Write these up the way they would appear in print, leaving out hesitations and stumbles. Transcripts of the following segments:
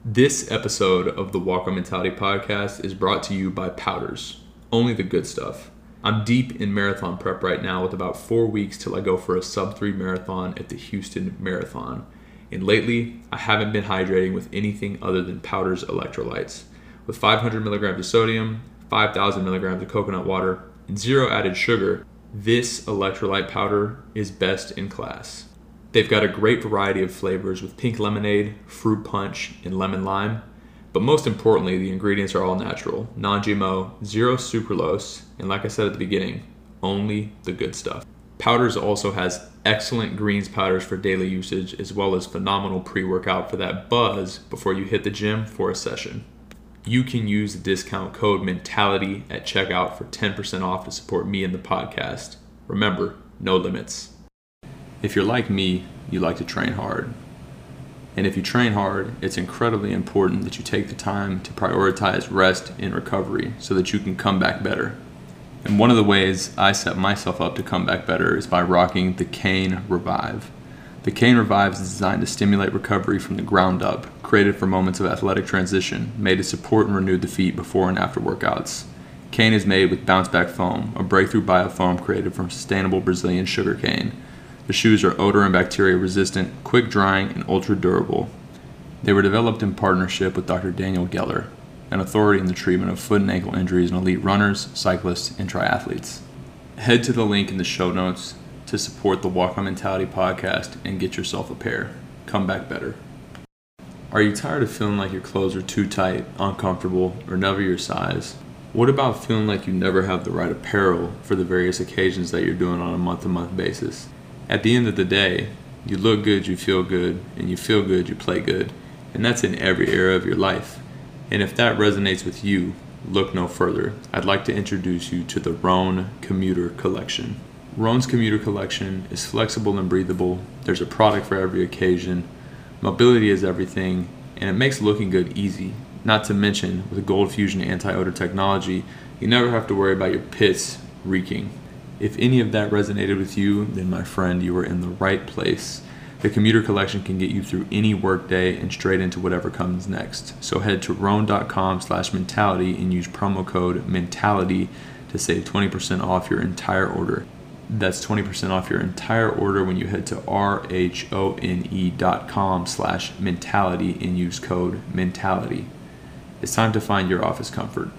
This episode of the Walk On Mentality podcast is brought to you by Powders, only the good stuff. I'm deep in marathon prep right now with about 4 weeks till I go for a sub-3 marathon at the Houston Marathon. And lately, I haven't been hydrating with anything other than Powders electrolytes. With 500 milligrams of sodium, 5,000 milligrams of coconut water, and 0 added sugar, this electrolyte powder is best in class. They've got a great variety of flavors with pink lemonade, fruit punch, and lemon lime. But most importantly, the ingredients are all natural, non-GMO, zero sucralose, and like I said at the beginning, only the good stuff. Powders also has excellent greens powders for daily usage, as well as phenomenal pre-workout for that buzz before you hit the gym for a session. You can use the discount code MENTALITY at checkout for 10% off to support me and the podcast. Remember, no limits. If you're like me, you like to train hard. And if you train hard, it's incredibly important that you take the time to prioritize rest and recovery so that you can come back better. And one of the ways I set myself up to come back better is by rocking the Cane Revive. The Cane Revive is designed to stimulate recovery from the ground up, created for moments of athletic transition, made to support and renew the feet before and after workouts. Cane is made with bounce back foam, a breakthrough biofoam created from sustainable Brazilian sugarcane. The shoes are odor and bacteria resistant, quick drying, and ultra durable. They were developed in partnership with Dr. Daniel Geller, an authority in the treatment of foot and ankle injuries in elite runners, cyclists, and triathletes. Head to the link in the show notes to support the Walk On Mentality podcast and get yourself a pair. Come back better. Are you tired of feeling like your clothes are too tight, uncomfortable, or never your size? What about feeling like you never have the right apparel for the various occasions that you're doing on a month-to-month basis? At the end of the day, you look good, you feel good, and you feel good, you play good. And that's in every area of your life. And if that resonates with you, look no further. I'd like to introduce you to the Rhone Commuter Collection. Rhone's Commuter Collection is flexible and breathable. There's a product for every occasion. Mobility is everything, and it makes looking good easy. Not to mention, with Gold Fusion anti-odor technology, you never have to worry about your pits reeking. If any of that resonated with you, then my friend, you are in the right place. The Commuter Collection can get you through any workday and straight into whatever comes next. So head to rhone.com/mentality and use promo code MENTALITY to save 20% off your entire order. That's 20% off your entire order when you head to rhone.com/mentality and use code MENTALITY. It's time to find your office comfort.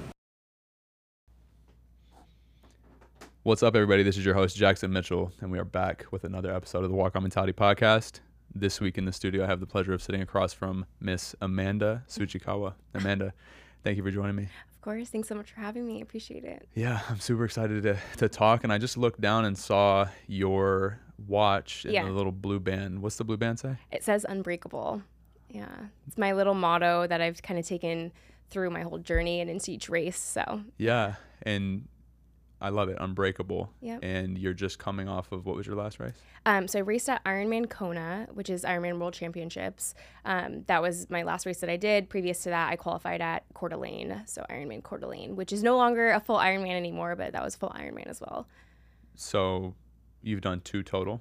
What's up, everybody? This is your host, Jackson Mitchell, and we are back with another episode of the Walk On Mentality podcast. This week in the studio, I have the pleasure of sitting across from Miss Amanda Tsuchikawa. Amanda, thank you for joining me. Of course. Thanks so much for having me. I appreciate it. Yeah, I'm super excited to talk, and I just looked down and saw your watch and the little blue band. What's the blue band say? It says Unbreakable. Yeah. It's my little motto that I've kind of taken through my whole journey and into each race. So yeah, and I love it, Unbreakable. Yep. And you're just coming off of, what was your last race? So I raced at Ironman Kona, which is Ironman World Championships. That was my last race that I did. Previous to that, I qualified at Coeur d'Alene, so Ironman Coeur d'Alene, which is no longer a full Ironman anymore, but that was full Ironman as well. So you've done two total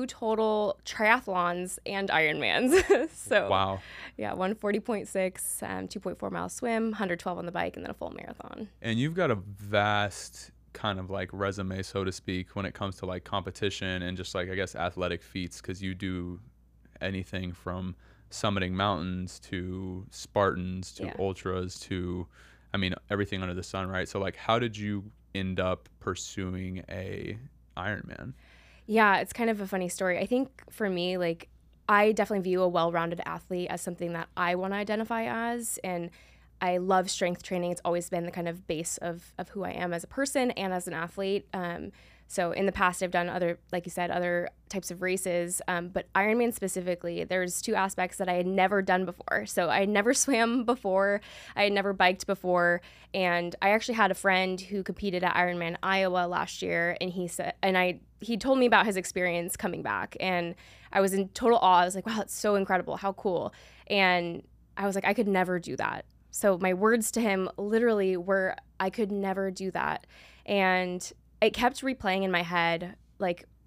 triathlons and Ironmans. So wow. Yeah, 140.6, 2.4 mile swim, 112 on the bike, and then a full marathon. And you've got a vast kind of like resume, so to speak, when it comes to like competition and just like, I guess, athletic feats, because you do anything from summiting mountains to Spartans to ultras to, I mean, everything under the sun, right? So like, how did you end up pursuing a Ironman? Yeah, it's kind of a funny story. I think for me, like, I definitely view a well-rounded athlete as something that I want to identify as, and I love strength training. It's always been the kind of base of who I am as a person and as an athlete. So in the past, I've done other, like you said, other types of races. But Ironman specifically, there's two aspects that I had never done before. So I had never swam before. I had never biked before. And I actually had a friend who competed at Ironman Iowa last year. And he told me about his experience coming back. And I was in total awe. I was like, wow, that's so incredible. How cool. And I was like, I could never do that. So my words to him literally were, I could never do that. And it kept replaying in my head, like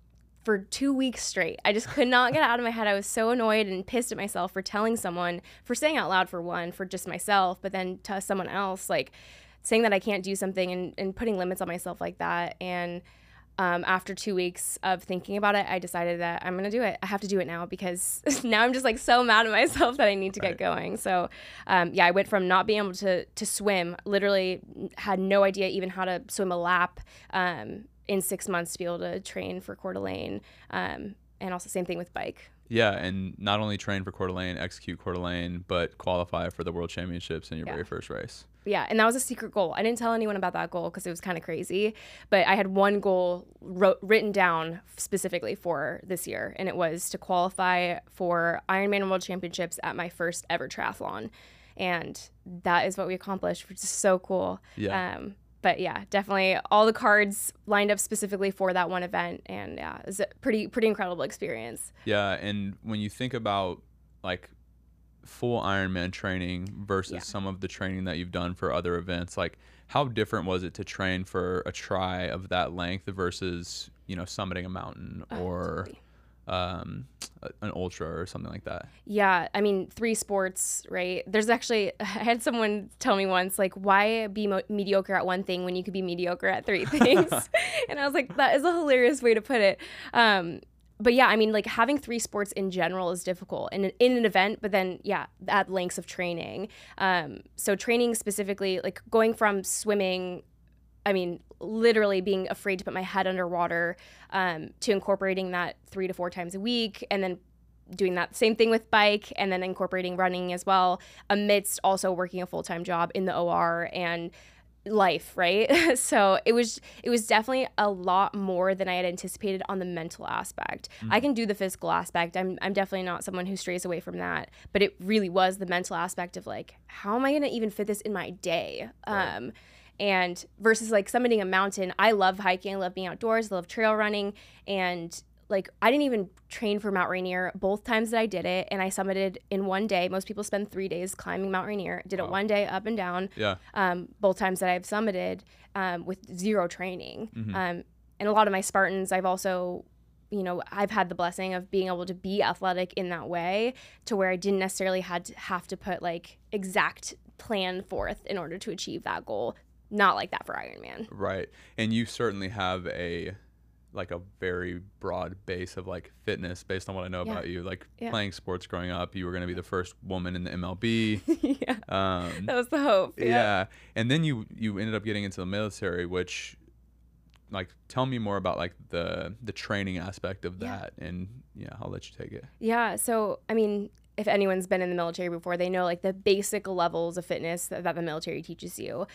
for 2 weeks straight. I just could not get it out of my head. I was so annoyed and pissed at myself for telling someone, for saying out loud for one, for just myself, but then to someone else, like saying that I can't do something and putting limits on myself like that. And after 2 weeks of thinking about it, I decided that I'm going to do it. I have to do it now because now I'm just like so mad at myself that I need to get going. So I went from not being able to swim, literally had no idea even how to swim a lap, in 6 months to be able to train for Coeur d'Alene. And also same thing with bike. Yeah, and not only train for Coeur d'Alene, execute Coeur d'Alene, but qualify for the World Championships in your very first race. Yeah, and that was a secret goal. I didn't tell anyone about that goal because it was kind of crazy, but I had one goal written down specifically for this year, and it was to qualify for Ironman World Championships at my first ever triathlon. And that is what we accomplished, which is so cool. Yeah. But yeah, definitely all the cards lined up specifically for that one event, and yeah, it was a pretty incredible experience. Yeah, and when you think about like full Ironman training versus some of the training that you've done for other events, like how different was it to train for a tri of that length versus, you know, summiting a mountain or an ultra or something like that? Yeah, I mean, 3 sports, right? There's actually, I had someone tell me once, like, why be mediocre at one thing when you could be mediocre at 3 things? And I was like, that is a hilarious way to put it. But yeah, I mean, like having 3 sports in general is difficult in an event, but then at lengths of training. So training specifically, like going from swimming, I mean, literally being afraid to put my head underwater, to incorporating that 3 to 4 times a week, and then doing that same thing with bike, and then incorporating running as well, amidst also working a full-time job in the OR and life, right? So it was definitely a lot more than I had anticipated on the mental aspect. I can do the physical aspect. I'm definitely not someone who strays away from that, but it really was the mental aspect of like, how am I going to even fit this in my day? Right. And versus like summiting a mountain, I love hiking, I love being outdoors, I love trail running, and like I didn't even train for Mount Rainier both times that I did it, and I summited in one day. Most people spend 3 days climbing Mount Rainier. Did it one day up and down. Yeah. Both times that I've summited with 0 training. And a lot of my Spartans, I've also, you know, I've had the blessing of being able to be athletic in that way to where I didn't necessarily have to put like exact plan forth in order to achieve that goal. Not like that for Ironman. Right. And you certainly have a very broad base of like fitness based on what I know about you. Like playing sports growing up, you were going to be the first woman in the MLB. That was the hope. Yeah. And then you ended up getting into the military, which like tell me more about like the training aspect of that. And I'll let you take it. Yeah. So, I mean, if anyone's been in the military before, they know like the basic levels of fitness that the military teaches you.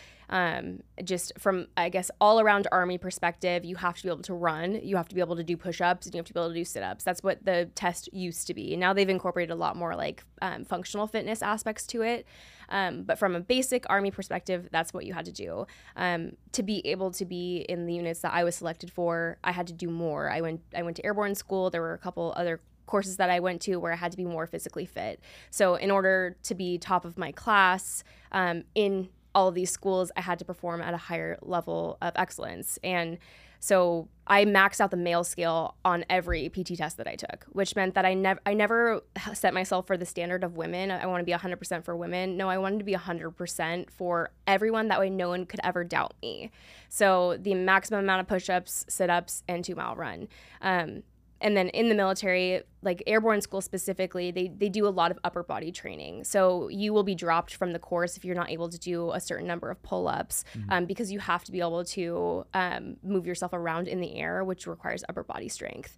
Just from, I guess, all around Army perspective, you have to be able to run, you have to be able to do push-ups, and you have to be able to do sit-ups. That's what the test used to be. And now they've incorporated a lot more like functional fitness aspects to it. But from a basic Army perspective, that's what you had to do. To be able to be in the units that I was selected for, I had to do more. I went to airborne school. There were a couple other courses that I went to where I had to be more physically fit. So in order to be top of my class in all of these schools, I had to perform at a higher level of excellence. And so I maxed out the male scale on every PT test that I took, which meant that I never set myself for the standard of women. I want to be 100% for women. No, I wanted to be 100% for everyone. That way no one could ever doubt me. So the maximum amount of push-ups, sit-ups, and 2-mile run. And then in the military, like airborne school specifically, they do a lot of upper body training. So you will be dropped from the course if you're not able to do a certain number of pull-ups, because you have to be able to move yourself around in the air, which requires upper body strength.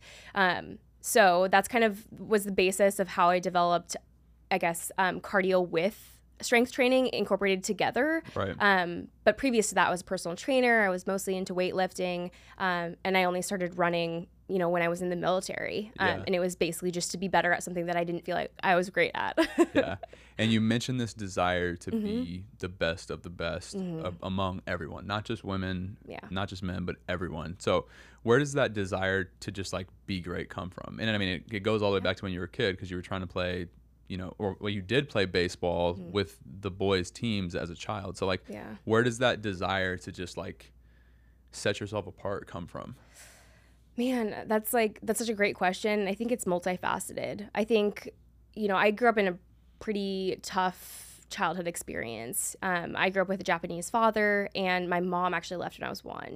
So that's kind of was the basis of how I developed, I guess, cardio with strength training incorporated together. Right. But previous to that, I was a personal trainer. I was mostly into weightlifting, and I only started running when I was in the military. And it was basically just to be better at something that I didn't feel like I was great at. Yeah. And you mentioned this desire to be the best of the best among everyone, not just women, not just men, but everyone. So where does that desire to just like be great come from? And I mean, it goes all the way back to when you were a kid, because you were trying to play, you did play baseball with the boys' teams as a child. So like, where does that desire to just like set yourself apart come from? Man, that's such a great question. I think it's multifaceted. I think, I grew up in a pretty tough childhood experience. I grew up with a Japanese father, and my mom actually left when I was 1.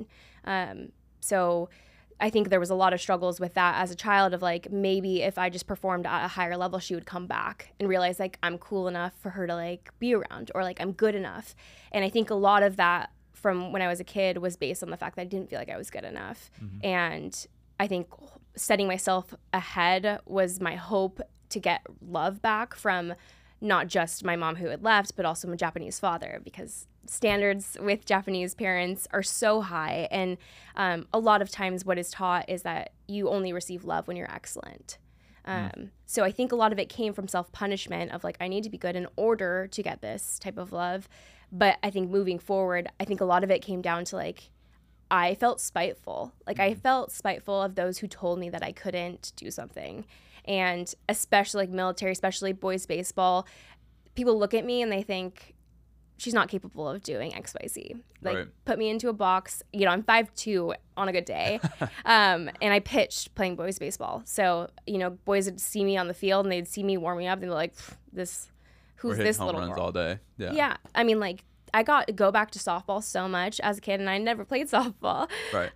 So I think there was a lot of struggles with that as a child of like, maybe if I just performed at a higher level, she would come back and realize like I'm cool enough for her to like be around, or like I'm good enough. And I think a lot of that from when I was a kid was based on the fact that I didn't feel like I was good enough. And I think setting myself ahead was my hope to get love back from not just my mom who had left, but also my Japanese father, because standards with Japanese parents are so high. And a lot of times what is taught is that you only receive love when you're excellent. So I think a lot of it came from self-punishment of like, I need to be good in order to get this type of love. But I think moving forward, I think a lot of it came down to like, I felt spiteful. Like I felt spiteful of those who told me that I couldn't do something. And especially like military, especially boys baseball, people look at me and they think she's not capable of doing XYZ. Like Right. put me into a box. I'm 5'2" on a good day. And I pitched playing boys baseball. So, boys would see me on the field and they'd see me warming up and they're like, who's We're this hitting home little runs girl? all day. Yeah. Yeah. I mean, like, I got to go back to softball so much as a kid, and I never played softball. Right.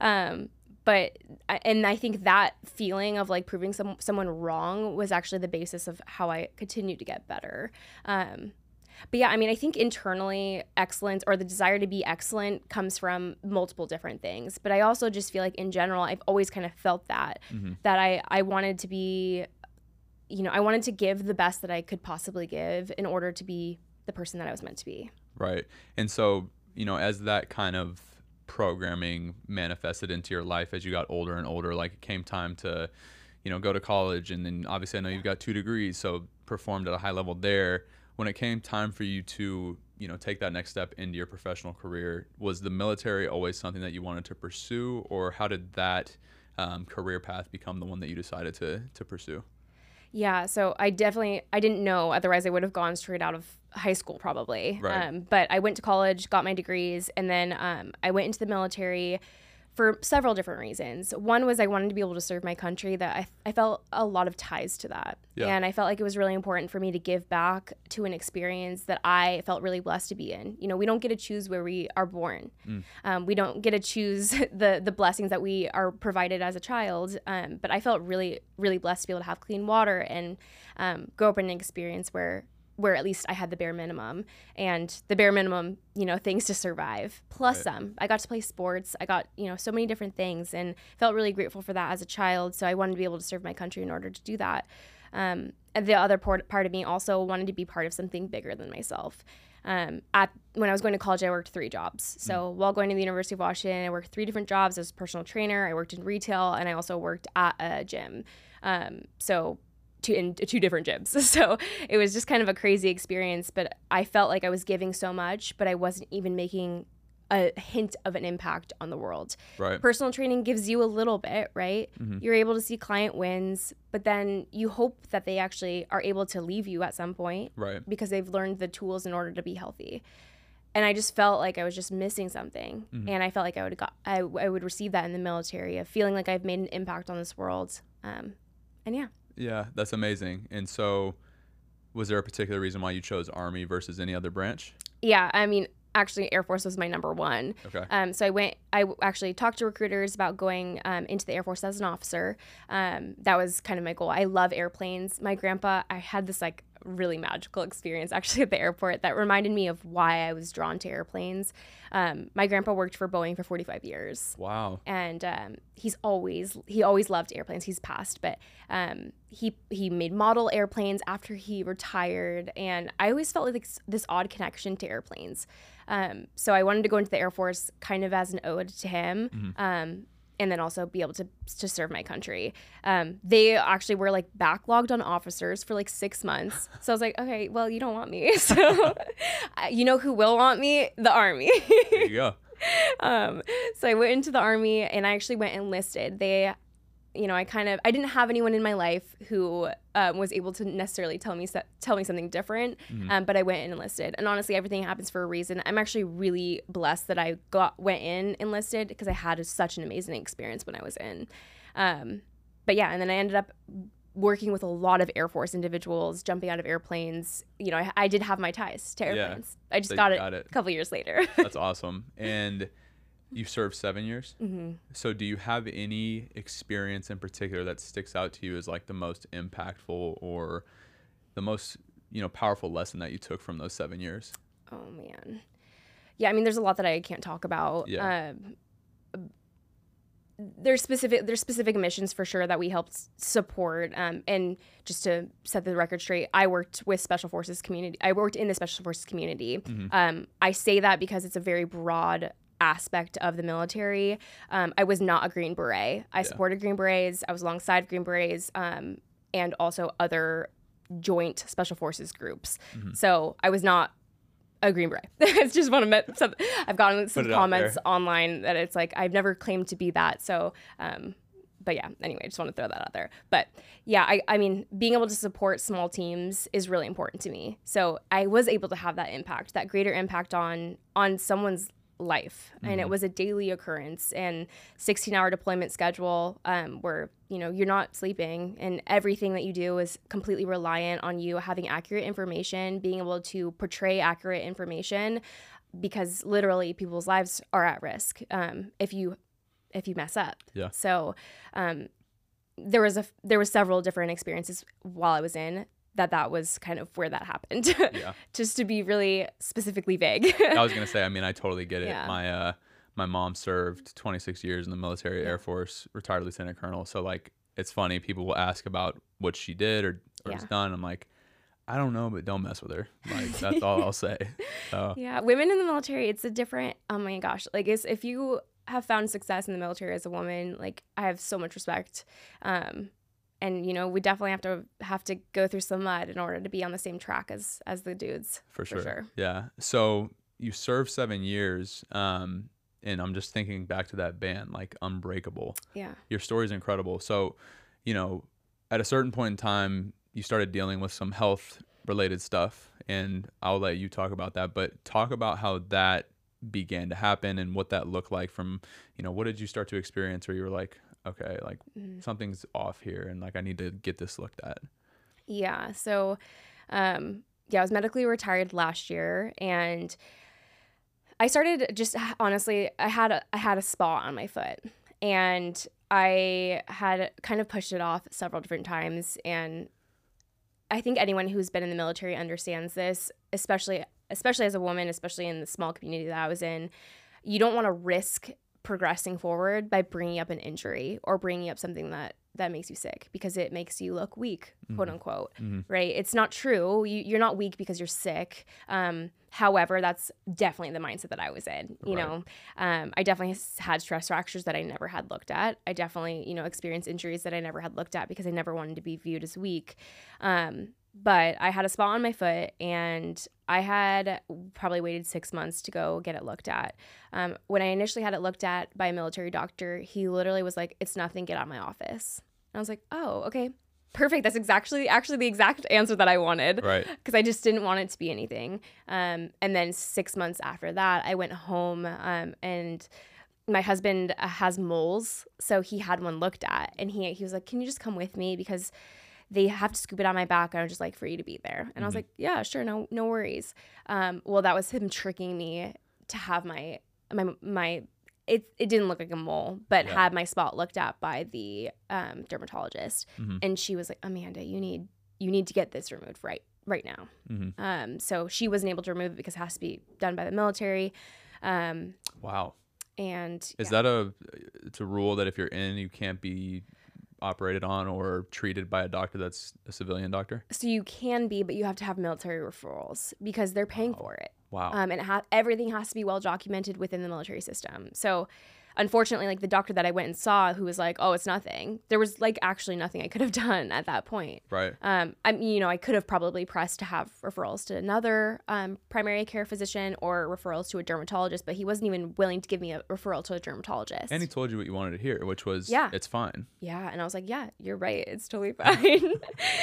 And I think that feeling of like proving someone wrong was actually the basis of how I continued to get better. But yeah, I mean, I think internally excellence, or the desire to be excellent, comes from multiple different things. But I also just feel like in general, I've always kind of felt that I wanted to be, I wanted to give the best that I could possibly give in order to be the person that I was meant to be. Right. And so, as that kind of programming manifested into your life as you got older and older, like it came time to, go to college, and then obviously I know you've got 2 degrees, so performed at a high level there. When it came time for you to, take that next step into your professional career, was the military always something that you wanted to pursue, or how did that career path become the one that you decided to pursue? Yeah, so I didn't know, otherwise I would have gone straight out of high school probably. Right. But I went to college, got my degrees, and then I went into the military for several different reasons. One was I wanted to be able to serve my country, that I felt a lot of ties to that. Yeah. And I felt like it was really important for me to give back to an experience that I felt really blessed to be in. We don't get to choose where we are born. We don't get to choose the blessings that we are provided as a child. But I felt really, really blessed to be able to have clean water and grow up in an experience where at least I had the bare minimum, and the bare minimum, things to survive, plus Right. some. I got to play sports. I got, so many different things, and felt really grateful for that as a child. So I wanted to be able to serve my country in order to do that. And the other part of me also wanted to be part of something bigger than myself. When I was going to college, I worked 3 jobs. So while going to the University of Washington, I worked 3 different jobs as a personal trainer. I worked in retail, and I also worked at a gym. In 2 different gyms. So it was just kind of a crazy experience, but I felt like I was giving so much, but I wasn't even making a hint of an impact on the world. Right. Personal training gives you a little bit, right? You're able to see client wins, but then you hope that they actually are able to leave you at some point, Right. because they've learned the tools in order to be healthy. And I just felt like I was just missing something. And I felt like I would receive that in the military, of feeling like I've made an impact on this world. And yeah. Yeah, that's amazing. And so, was there a particular reason why you chose Army versus any other branch? Yeah, I mean, actually, Air Force was my number one. Okay. So I actually talked to recruiters about going into the Air Force as an officer. That was kind of my goal. I love airplanes. My grandpa, I had this like really magical experience actually at the airport that reminded me of why I was drawn to airplanes. My grandpa worked for Boeing for 45 years. Wow. And he always loved airplanes. He's passed, but he made model airplanes after he retired, and I always felt like this odd connection to airplanes. So I wanted to go into the Air Force kind of as an ode to him, and then also be able to serve my country. They actually were like backlogged on officers for like 6 months. So I was like, okay, well, you don't want me. So you know who will want me? The Army. There you go. So I went into the Army, and I actually went enlisted. I didn't have anyone in my life who was able to necessarily tell me something different, but I went and enlisted. And honestly, everything happens for a reason. I'm actually really blessed that I went in enlisted, because I had such an amazing experience when I was in. But yeah, and then I ended up working with a lot of Air Force individuals, jumping out of airplanes. You know, I did have my ties to airplanes. I just got it a couple years later. That's awesome. And you served 7 years. Mm-hmm. So do you have any experience in particular that sticks out to you as like the most impactful or the most, you know, powerful lesson that you took from those 7 years? Oh man. Yeah, I mean, there's a lot that I can't talk about. Yeah. There's specific missions for sure that we helped support. And just to set the record straight, I worked with Special Forces community. I worked in the Special Forces community. Mm-hmm. I say that because it's a very broad aspect of the military. I was not a Green Beret. I supported Green Berets. I was alongside Green Berets, and also other joint Special Forces groups. Mm-hmm. So I was not a Green Beret. I just want to I've gotten some comments online that it's like I've never claimed to be that. So, but yeah, anyway, I just want to throw that out there. But yeah, I mean, being able to support small teams is really important to me. So I was able to have that impact, that greater impact on someone's life. Mm-hmm. And it was a daily occurrence and 16-hour deployment schedule, where, you know, you're not sleeping and everything that you do is completely reliant on you having accurate information, being able to portray accurate information, because literally people's lives are at risk if you mess up. Yeah. So there was several different experiences while I was in that was kind of where that happened. Yeah. Just to be really specifically vague. I was going to say, I mean, I totally get it. Yeah. My mom served 26 years in the military, Air Force, retired lieutenant colonel. So like, it's funny. People will ask about what she did or has done. I'm like, I don't know, but don't mess with her. Like, that's all I'll say. So. Yeah. Women in the military, it's a different, oh my gosh. Like, if you have found success in the military as a woman, like, I have so much respect. And, you know, we definitely have to go through some mud in order to be on the same track as the dudes. For sure. Yeah. So you served 7 years, and I'm just thinking back to that band, like Unbreakable. Yeah. Your story is incredible. So, you know, at a certain point in time, you started dealing with some health-related stuff, and I'll let you talk about that. But talk about how that began to happen and what that looked like from, you know, what did you start to experience where you were like, okay, like something's off here and like I need to get this looked at? Yeah. So, I was medically retired last year, and I started just honestly, I had a spot on my foot, and I had kind of pushed it off several different times. And I think anyone who's been in the military understands this, especially as a woman, especially in the small community that I was in. You don't want to risk progressing forward by bringing up an injury or bringing up something that makes you sick, because it makes you look weak, quote unquote, right? It's not true. You're not weak because you're sick. However, that's definitely the mindset that I was in, you know. I definitely had stress fractures that I never had looked at. I definitely, you know, experienced injuries that I never had looked at because I never wanted to be viewed as weak. But I had a spot on my foot, and I had probably waited 6 months to go get it looked at. When I initially had it looked at by a military doctor, he literally was like, "It's nothing, get out of my office." And I was like, "Oh, okay, perfect. That's actually the exact answer that I wanted." Right. Because I just didn't want it to be anything. And then 6 months after that, I went home, and my husband has moles, so he had one looked at, and he was like, "Can you just come with me? Because they have to scoop it on my back. I would just like for you to be there." And I was like, "Yeah, sure. No worries." Well, that was him tricking me to have my it didn't look like a mole, but had my spot looked at by the dermatologist. And she was like, "Amanda, you need to get this removed right now." So she wasn't able to remove it because it has to be done by the military. Wow. And is that it's a rule that if you're in, you can't be operated on or treated by a doctor that's a civilian doctor? So you can be, but you have to have military referrals because they're paying for it. Wow. And everything has to be well documented within the military system. So unfortunately, like the doctor that I went and saw, who was like, "Oh, it's nothing," there was like actually nothing I could have done at that point. Right. I could have probably pressed to have referrals to another primary care physician or referrals to a dermatologist, but he wasn't even willing to give me a referral to a dermatologist. And he told you what you wanted to hear, which was, it's fine. Yeah. And I was like, "Yeah, you're right. It's totally fine."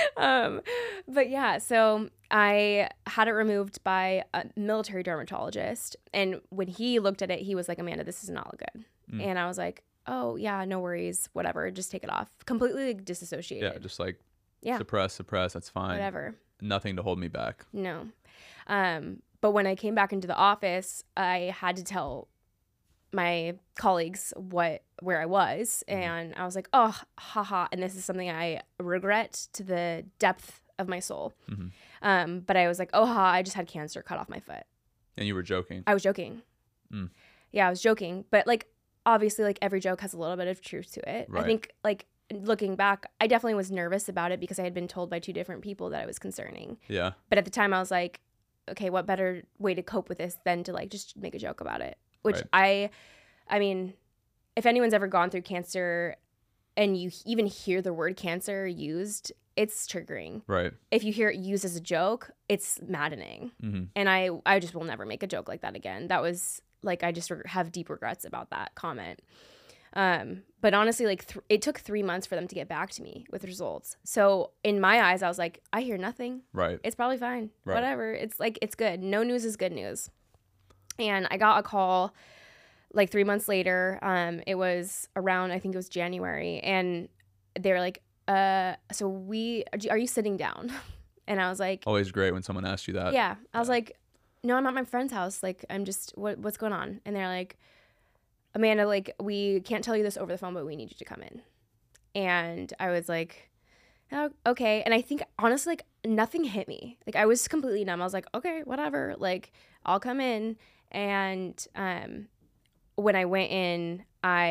But yeah, so I had it removed by a military dermatologist. And when he looked at it, he was like, "Amanda, this does not look good." And I was like, oh yeah, no worries, whatever, just take it off. Completely like, disassociated. Yeah, just like Yeah. suppress, that's fine. Whatever. Nothing to hold me back. No. But when I came back into the office, I had to tell my colleagues where I was, and I was like, oh, haha, and this is something I regret to the depth of my soul. But I was like, oh, ha, I just had cancer cut off my foot. And you were joking. I was joking. Yeah, I was joking. But like, obviously, like every joke has a little bit of truth to it. Right. I think like looking back, I definitely was nervous about it because I had been told by 2 different people that it was concerning. Yeah. But at the time I was like, okay, what better way to cope with this than to like just make a joke about it? Which I mean, if anyone's ever gone through cancer and you even hear the word cancer used, it's triggering. Right. If you hear it used as a joke, it's maddening. And I just will never make a joke like that again. That was like, I just have deep regrets about that comment. But honestly, like it took 3 months for them to get back to me with results. So in my eyes, I was like, I hear nothing. Right. It's probably fine. Right. Whatever. It's like, it's good. No news is good news. And I got a call like 3 months later. It was around, I think it was January. And they were like, so are you sitting down? And I was like, Always great when someone asks you that. yeah. I was like, no, I'm at my friend's house. Like, I'm just, what's going on? And they're like, Amanda, like, we can't tell you this over the phone, but we need you to come in. And I was like, oh, okay. And I think, honestly, like, nothing hit me. Like, I was completely numb. I was like, okay, whatever. Like, I'll come in. And when I went in,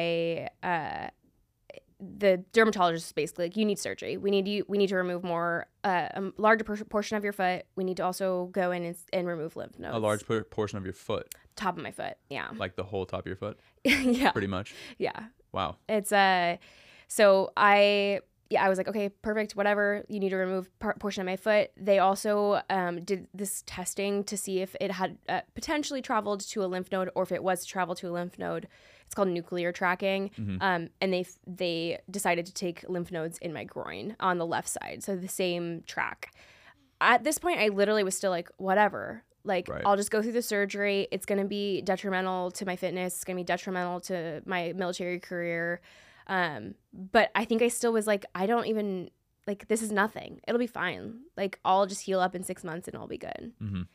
the dermatologist was basically like, you need surgery. We need to remove a larger portion of your foot. We need to also go in and remove lymph nodes. A large portion of your foot. Top of my foot. Yeah. Like the whole top of your foot? Yeah. Pretty much? Yeah. Wow. It's so I was like, okay, perfect, whatever. You need to remove portion of my foot. They also did this testing to see if it had potentially traveled to a lymph node, or if it was traveled to a lymph node. It's called nuclear tracking. And they decided to take lymph nodes in my groin on the left side, so the same track. At this point, I literally was still like, whatever. Like, Right. I'll just go through the surgery. It's going to be detrimental to my fitness. It's going to be detrimental to my military career. But I think I still was like, I don't even, like, this is nothing. It'll be fine. Like, I'll just heal up in 6 months and I'll be good.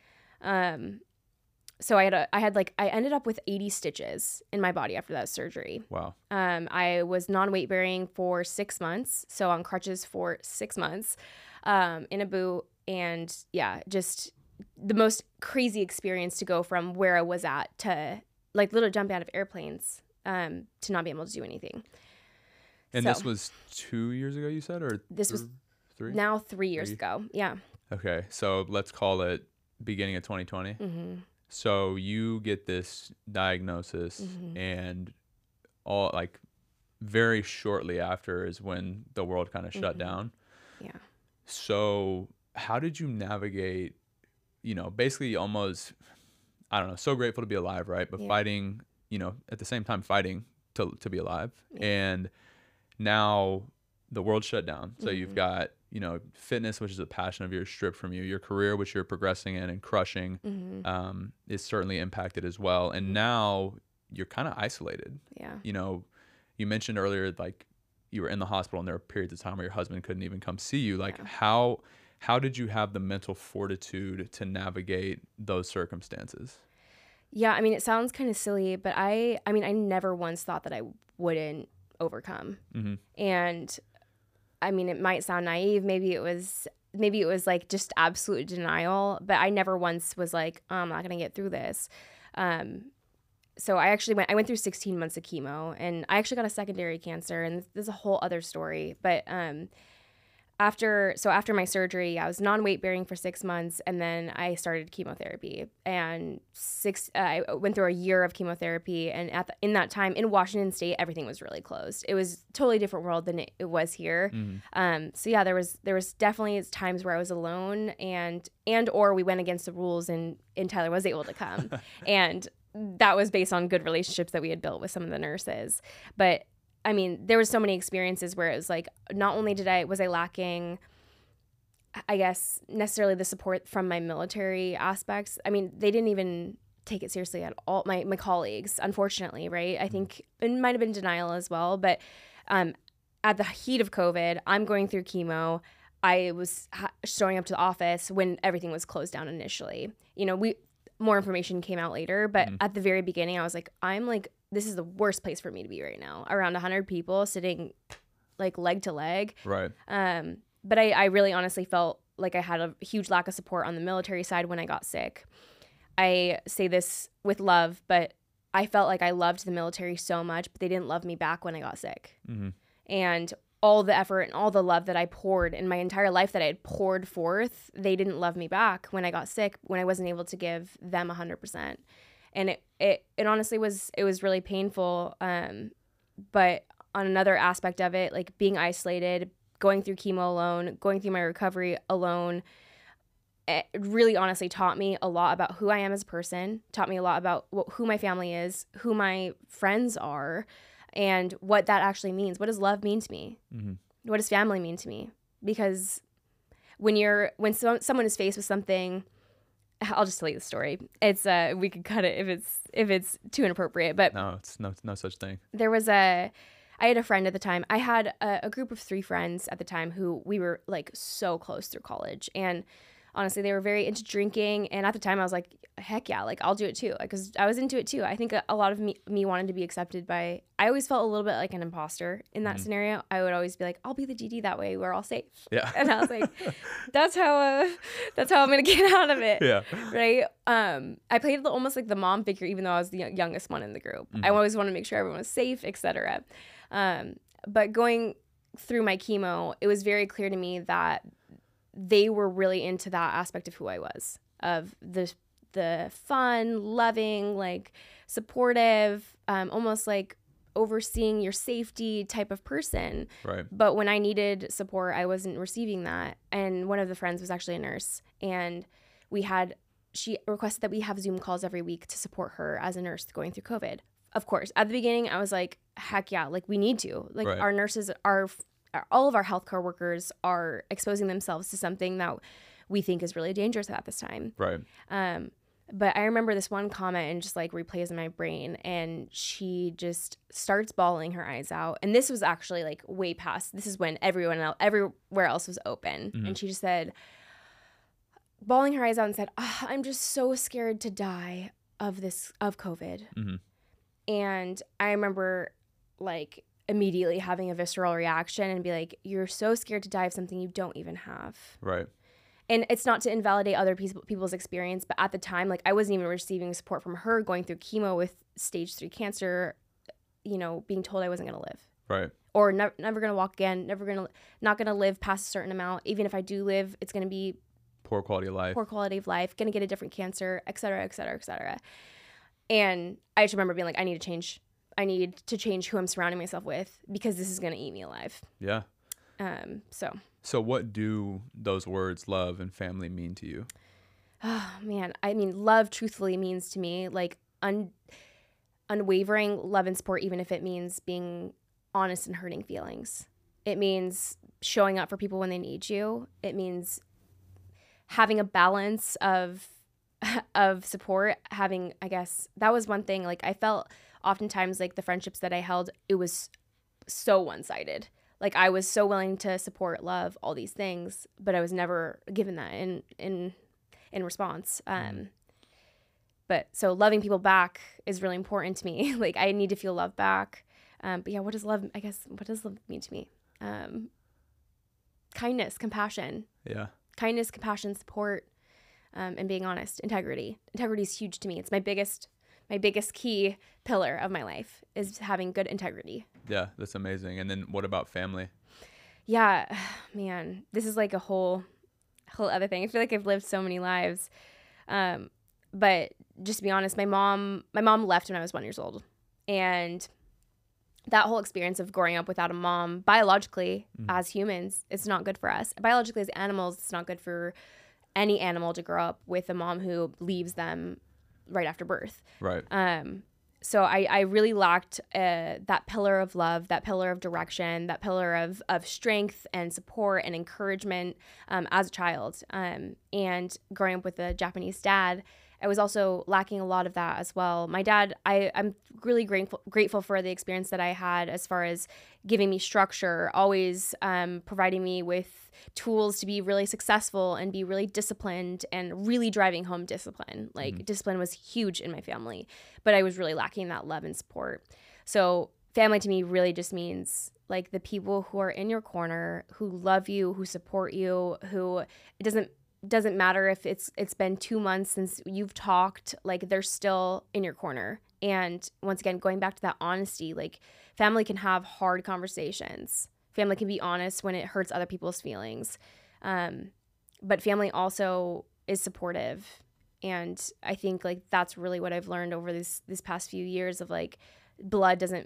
So I ended up with 80 stitches in my body after that surgery. Wow. I was non-weight bearing for 6 months. So on crutches for 6 months, in a boot. And yeah, just the most crazy experience to go from where I was at to like literally jumping out of airplanes, to not be able to do anything. And So, this was 2 years ago, you said, or this was 3? now 3 years ago. Yeah. Okay, so let's call it beginning of 2020. So you get this diagnosis, and all like very shortly after is when the world kind of shut down. Yeah. So how did you navigate? Basically almost, I don't know, so grateful to be alive, right? But fighting, at the same time fighting to be alive. And now the world shut down. So you've got, fitness, which is a passion of yours, stripped from you. Your career, which you're progressing in and crushing, is certainly impacted as well. And now you're kind of isolated. Yeah. You mentioned earlier, like, you were in the hospital and there were periods of time where your husband couldn't even come see you. Like, how did you have the mental fortitude to navigate those circumstances? Yeah, I mean, it sounds kind of silly, but I never once thought that I wouldn't overcome. And I mean, it might sound naive. Maybe it was like just absolute denial, but I never once was like, oh, I'm not going to get through this. So I went through 16 months of chemo, and I actually got a secondary cancer, and this is a whole other story. But after my surgery, I was non-weight bearing for 6 months, and then I started chemotherapy. And I went through a year of chemotherapy, and in that time in Washington State, everything was really closed. It was a totally different world than it was here. So yeah, there was definitely times where I was alone, and or we went against the rules, and Tyler was able to come, and that was based on good relationships that we had built with some of the nurses. But I mean, there was so many experiences where it was like, not only was I lacking, I guess, necessarily the support from my military aspects. I mean, they didn't even take it seriously at all. My colleagues, unfortunately, right? I think it might have been denial as well, but at the heat of COVID, I'm going through chemo. I was showing up to the office when everything was closed down initially. You know, more information came out later, but at the very beginning, I was like, this is the worst place for me to be right now. Around 100 people sitting like leg to leg. Right. But I really honestly felt like I had a huge lack of support on the military side when I got sick. I say this with love, but I felt like I loved the military so much, but they didn't love me back when I got sick. Mm-hmm. And all the effort and all the love that I poured in my entire life that I had poured forth, they didn't love me back when I got sick, when I wasn't able to give them 100%. And it honestly was really painful. But on another aspect of it, like being isolated, going through chemo alone, going through my recovery alone, it really honestly taught me a lot about who I am as a person, taught me a lot about who my family is, who my friends are, and what that actually means. What does love mean to me? Mm-hmm. What does family mean to me? Because when someone is faced with something, I'll just tell you the story. It's we could cut it if it's too inappropriate, but no, it's no such thing. I had a friend at the time. I had a group of 3 friends at the time who we were like so close through college, and honestly, they were very into drinking. And at the time, I was like, heck yeah, like I'll do it too. Because I was into it too. I think a lot of me wanted to be accepted by, I always felt a little bit like an imposter in that scenario. I would always be like, I'll be the GD, that way we're all safe. Yeah. And I was like, that's how I'm going to get out of it. Yeah. Right. I played almost like the mom figure, even though I was the youngest one in the group. I always wanted to make sure everyone was safe, etc. But going through my chemo, it was very clear to me that they were really into that aspect of who I was, of the fun, loving, like supportive, almost like overseeing your safety type of person. Right. But when I needed support, I wasn't receiving that. And one of the friends was actually a nurse, and she requested that we have Zoom calls every week to support her as a nurse going through COVID. Of course, at the beginning, I was like, heck yeah, like we need to. Like right. Our nurses are, all of our healthcare workers are exposing themselves to something that we think is really dangerous at this time. Right. But I remember this one comment and just like replays in my brain, and she just starts bawling her eyes out. And this was actually like way past, this is when everywhere else was open. Mm-hmm. And she just said, bawling her eyes out and said, I'm just so scared to die of COVID. Mm-hmm. And I remember like immediately having a visceral reaction and be like, you're so scared to die of something you don't even have. Right. And it's not to invalidate other people's experience, but at the time, like I wasn't even receiving support from her going through chemo with stage 3 cancer, being told I wasn't going to live. Right. Or never going to walk again, not going to live past a certain amount. Even if I do live, it's going to be poor quality of life, going to get a different cancer, et cetera, et cetera, et cetera. And I just remember being like, I need to change who I'm surrounding myself with, because this is going to eat me alive. Yeah. So what do those words love and family mean to you? Oh man. I mean, love truthfully means to me like unwavering love and support, even if it means being honest and hurting feelings. It means showing up for people when they need you. It means having a balance of support, I guess that was one thing. Like I felt oftentimes like the friendships that I held, it was so one-sided. Like I was so willing to support, love, all these things, but I was never given that in response. But so loving people back is really important to me. Like I need to feel love back. But yeah, what does love mean to me? Kindness, compassion. Yeah. Kindness, compassion, support. And being honest, integrity. Integrity is huge to me. It's my biggest key pillar of my life is having good integrity. Yeah, that's amazing. And then what about family? Yeah, man, this is like a whole other thing. I feel like I've lived so many lives. But just to be honest, my mom left when I was 1 year old. And that whole experience of growing up without a mom, biologically, as humans, it's not good for us. Biologically, as animals, it's not good for any animal to grow up with a mom who leaves them right after birth. Right. So I really lacked that pillar of love, that pillar of direction, that pillar of strength and support and encouragement as a child. And growing up with a Japanese dad, I was also lacking a lot of that as well. My dad, I'm really grateful for the experience that I had as far as giving me structure, always providing me with tools to be really successful and be really disciplined, and really driving home discipline. Like discipline was huge in my family, but I was really lacking that love and support. So family to me really just means like the people who are in your corner, who love you, who support you, who it doesn't matter if it's been 2 months since you've talked, like they're still in your corner. And once again, going back to that honesty, like family can have hard conversations. Family can be honest when it hurts other people's feelings. But family also is supportive. And I think like that's really what I've learned over this past few years of like blood doesn't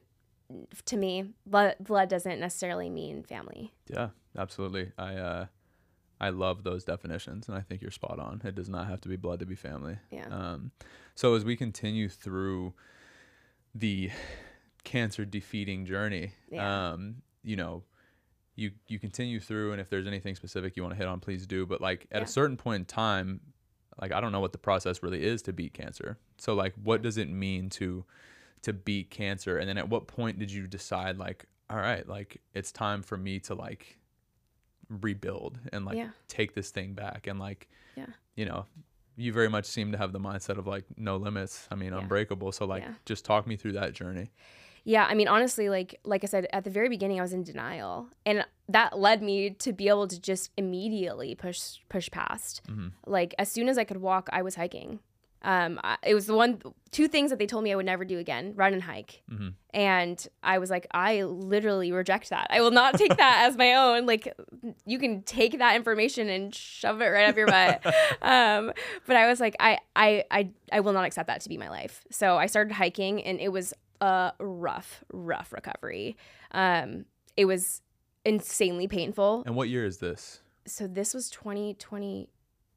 necessarily mean family. Yeah, absolutely. I love those definitions, and I think you're spot on. It does not have to be blood to be family. Yeah. So as we continue through the cancer defeating journey, you know, you continue through, and if there's anything specific you want to hit on, please do. But like at a certain point in time, like I don't know what the process really is to beat cancer. So like, what does it mean to beat cancer? And then at what point did you decide like, all right, like it's time for me to like rebuild and like take this thing back? And like, you know, you very much seem to have the mindset of like no limits. I mean, unbreakable. So like, just talk me through that journey. Yeah, I mean, honestly, like I said, at the very beginning, I was in denial. And that led me to be able to just immediately push past. Like, as soon as I could walk, I was hiking. It was two things that they told me I would never do again: run and hike. And I was like, I literally reject that. I will not take that as my own. Like, you can take that information and shove it right up your butt. But I was like, I will not accept that to be my life. So I started hiking, and it was a rough recovery. It was insanely painful. And what year is this? So this was 2021.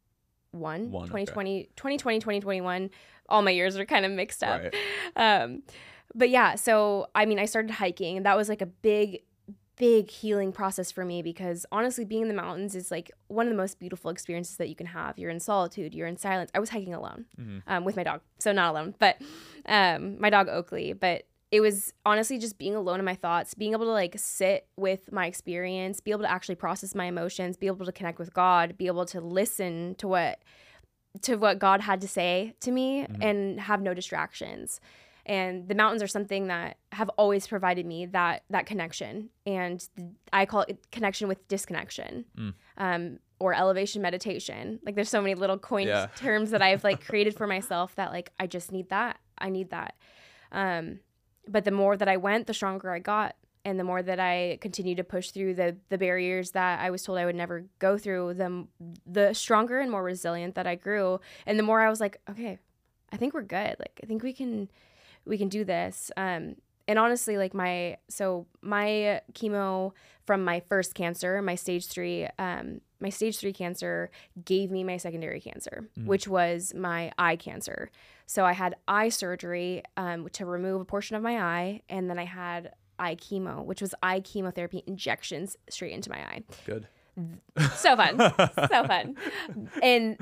2020, 2021. All my years are kind of mixed up. Right. But yeah, so I mean, I started hiking, and that was like a big healing process for me, because honestly, being in the mountains is like one of the most beautiful experiences that you can have. You're in solitude, you're in silence. I was hiking alone with my dog, so not alone, but my dog Oakley. But it was honestly just being alone in my thoughts, being able to like sit with my experience, be able to actually process my emotions, be able to connect with God, be able to listen to what God had to say to me, and have no distractions. And the mountains are something that have always provided me that connection. And I call it connection with disconnection, or elevation meditation. Like, there's so many little coined terms that I've like created for myself that like, I just need that. I need that. But the more that I went, the stronger I got. And the more that I continued to push through the barriers that I was told I would never go through, the stronger and more resilient that I grew. And the more I was like, okay, I think we're good. Like, I think we can do this. And honestly, like my chemo from my first cancer, my stage 3 cancer gave me my secondary cancer, which was my eye cancer. So I had eye surgery to remove a portion of my eye, and then I had eye chemo, which was eye chemotherapy injections straight into my eye. Good. So fun. So fun. And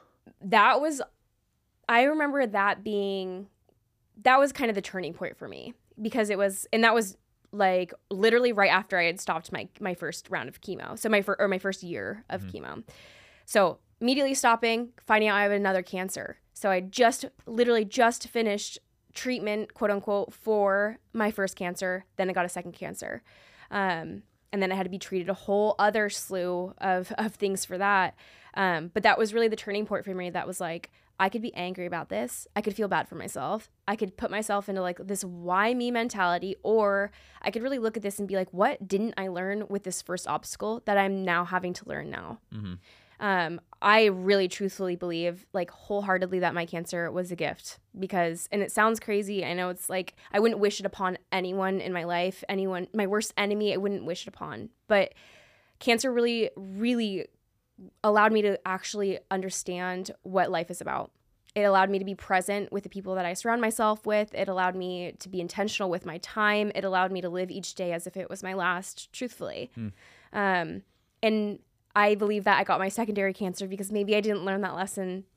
I remember that was kind of the turning point for me, because that was like literally right after I had stopped my first round of chemo. So my first year of chemo. So immediately stopping, finding out I have another cancer. So I literally just finished treatment, quote unquote, for my first cancer. Then I got a second cancer. And then I had to be treated a whole other slew of things for that. But that was really the turning point for me. That was like, I could be angry about this. I could feel bad for myself. I could put myself into like this why me mentality, or I could really look at this and be like, what didn't I learn with this first obstacle that I'm now having to learn now? I really truthfully believe, like wholeheartedly, that my cancer was a gift, because, and it sounds crazy, I know it's like, I wouldn't wish it upon anyone in my life, my worst enemy, I wouldn't wish it upon. But cancer really, really allowed me to actually understand what life is about. It allowed me to be present with the people that I surround myself with. It allowed me to be intentional with my time. It allowed me to live each day as if it was my last, truthfully. And I believe that I got my secondary cancer because maybe I didn't learn that lesson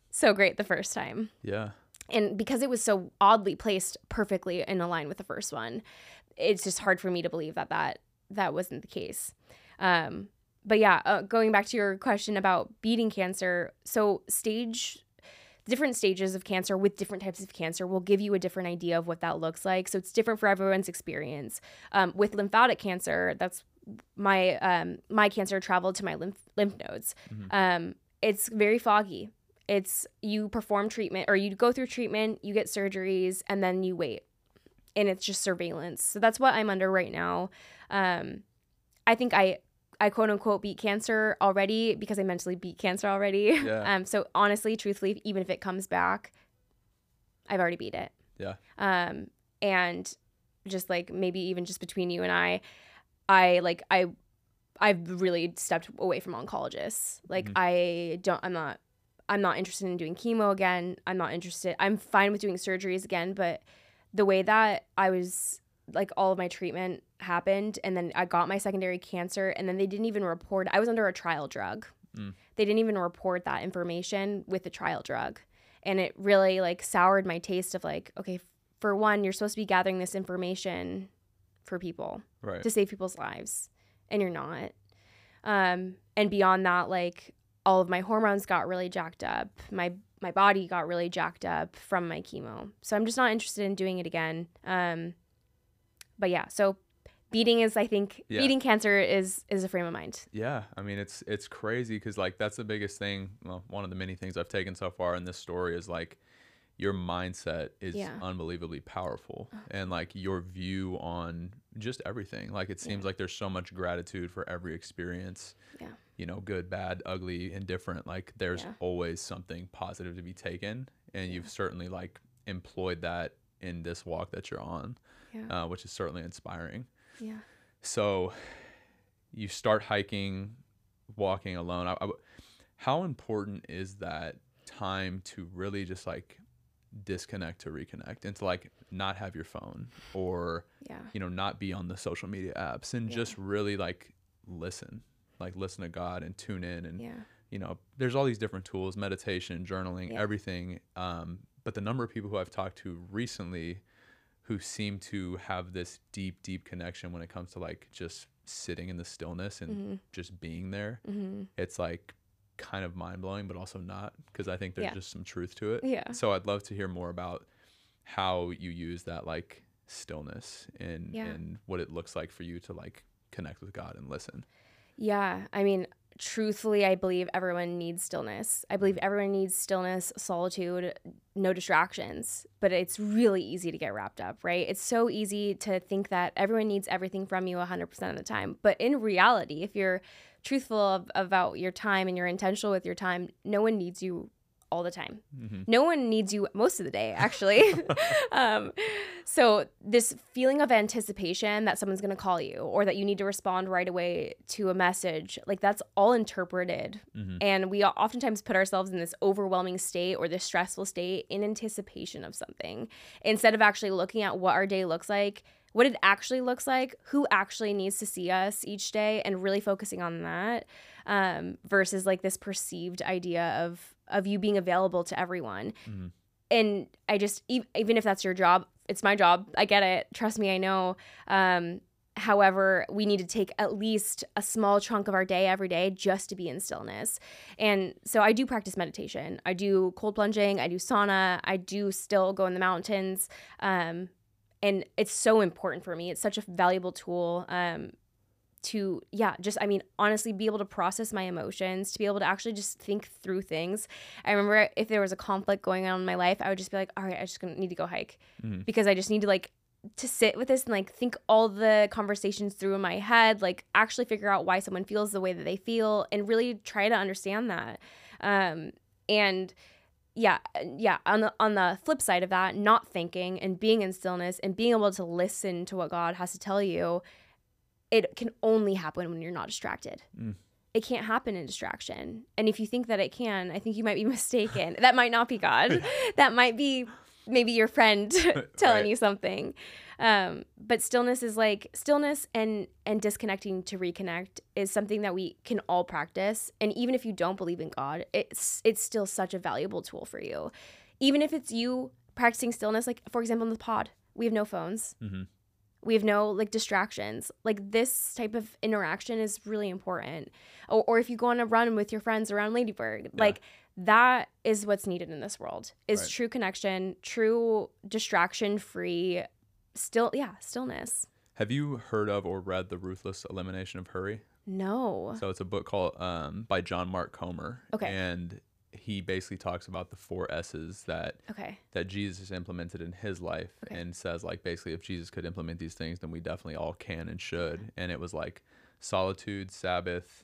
so great the first time. Yeah. And because it was so oddly placed perfectly in line with the first one, it's just hard for me to believe that wasn't the case. But yeah, going back to your question about beating cancer, so different stages of cancer with different types of cancer will give you a different idea of what that looks like. So it's different for everyone's experience. With lymphatic cancer, that's my cancer traveled to my lymph nodes. It's very foggy. It's you perform treatment, or you go through treatment, you get surgeries, and then you wait. And it's just surveillance. So that's what I'm under right now. I think I quote unquote beat cancer already because I mentally beat cancer already. Yeah. So honestly, truthfully, even if it comes back, I've already beat it. Yeah. And just like maybe even just between you and I've really stepped away from oncologists. Like I'm not interested in doing chemo again. I'm fine with doing surgeries again, but the way that I was, like, all of my treatment happened, and then I got my secondary cancer, and then they didn't even report. I was under a trial drug. They didn't even report that information with the trial drug. And it really, like, soured my taste of, like, okay, for one, you're supposed to be gathering this information for people, Right. to save people's lives, and you're not. And beyond that, like, all of my hormones got really jacked up. My body got really jacked up from my chemo. So I'm just not interested in doing it again. But yeah, so beating cancer is a frame of mind. Yeah. I mean, it's crazy because, like, that's the biggest thing. Well, one of the many things I've taken so far in this story is, like, your mindset is unbelievably powerful, and, like, your view on just everything. Like, it seems like there's so much gratitude for every experience. Yeah. You know, good, bad, ugly, indifferent. Like, there's always something positive to be taken, and you've certainly, like, employed that in this walk that you're on, which is certainly inspiring. Yeah. So you start hiking, walking alone. How important is that time to really just, like, disconnect to reconnect, and to, like, not have your phone, or you know, not be on the social media apps, and just really, like, listen to God and tune in, and you know, there's all these different tools, meditation, journaling, everything, but the number of people who I've talked to recently who seem to have this deep connection when it comes to, like, just sitting in the stillness and just being there, it's, like, kind of mind-blowing, but also not, because I think there's just some truth to it. So I'd love to hear more about how you use that, like, stillness and what it looks like for you to, like, connect with God and listen. Yeah. I mean, truthfully, I believe everyone needs stillness. I believe everyone needs stillness, solitude, no distractions. But it's really easy to get wrapped up, right? It's so easy to think that everyone needs everything from you 100% of the time. But in reality, if you're truthful about your time and you're intentional with your time, no one needs you all the time. No one needs you most of the day, actually. So this feeling of anticipation that someone's going to call you, or that you need to respond right away to a message, like, that's all interpreted. And we oftentimes put ourselves in this overwhelming state or this stressful state in anticipation of something, instead of actually looking at what our day looks like, what it actually looks like, who actually needs to see us each day, and really focusing on that, versus, like, this perceived idea of you being available to everyone. And I just, even if that's your job, it's my job. I get it. Trust me, I know. However, we need to take at least a small chunk of our day every day just to be in stillness. And so I do practice meditation. I do cold plunging. I do sauna. I do still go in the mountains. And it's so important for me. It's such a valuable tool to, honestly be able to process my emotions, to be able to actually just think through things. I remember if there was a conflict going on in my life, I would just be like, all right, I just need to go hike, because I just need to, like, to sit with this and, like, think all the conversations through in my head, like, actually figure out why someone feels the way that they feel, and really try to understand that. On the flip side of that, not thinking and being in stillness and being able to listen to what God has to tell you, it can only happen when you're not distracted. It can't happen in distraction. And if you think that it can, I think you might be mistaken. That might not be God. That might be maybe your friend telling Right. you something. But stillness is like stillness and disconnecting to reconnect is something that we can all practice. And even if you don't believe in God, it's still such a valuable tool for you. Even if it's you practicing stillness, like for example in the pod, we have no phones. Mm-hmm. We have no like distractions. Like this type of interaction is really important. Or if you go on a run with your friends around Ladybird, like that is what's needed in this world is Right. true connection, true distraction free, stillness. Have you heard of or read The Ruthless Elimination of Hurry? No. So it's a book called by John Mark Comer. Okay. And he basically talks about the 4 S's that Okay. Jesus implemented in his life, Okay. and says like basically if Jesus could implement these things, then we definitely all can and should. And it was like solitude, Sabbath,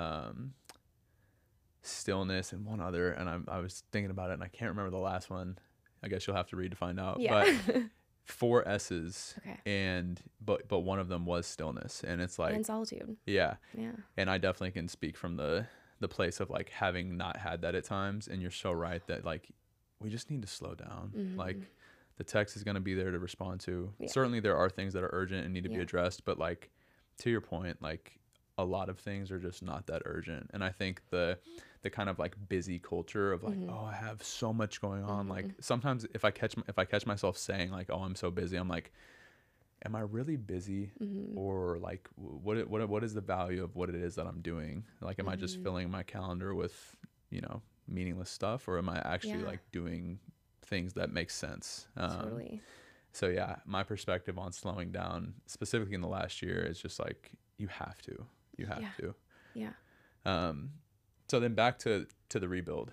stillness, and one other. And I was thinking about it, and I can't remember the last one. I guess you'll have to read to find out. Yeah. But 4 S's, Okay. and but one of them was stillness, and it's like And solitude. yeah. Yeah. And I definitely can speak from the place of like having not had that at times. And you're so right that like we just need to slow down. Mhm. Like the text is going to be there to respond to. Yeah. Certainly there are things that are urgent and need to be Yeah. addressed, but like to your point, like a lot of things are just not that urgent. And I think the kind of like busy culture of like, Mhm. oh, I have so much going on. Mhm. Like sometimes if I catch myself saying like, oh, I'm so busy, I'm like, am I really busy? Mhm. Or like what is the value of what it is that I'm doing? Like am I just Mhm. filling my calendar with, meaningless stuff, or am I actually Yeah. like doing things that make sense? Totally. So yeah, my perspective on slowing down specifically in the last year is just like you have to. Yeah. Yeah. So then back to the rebuild.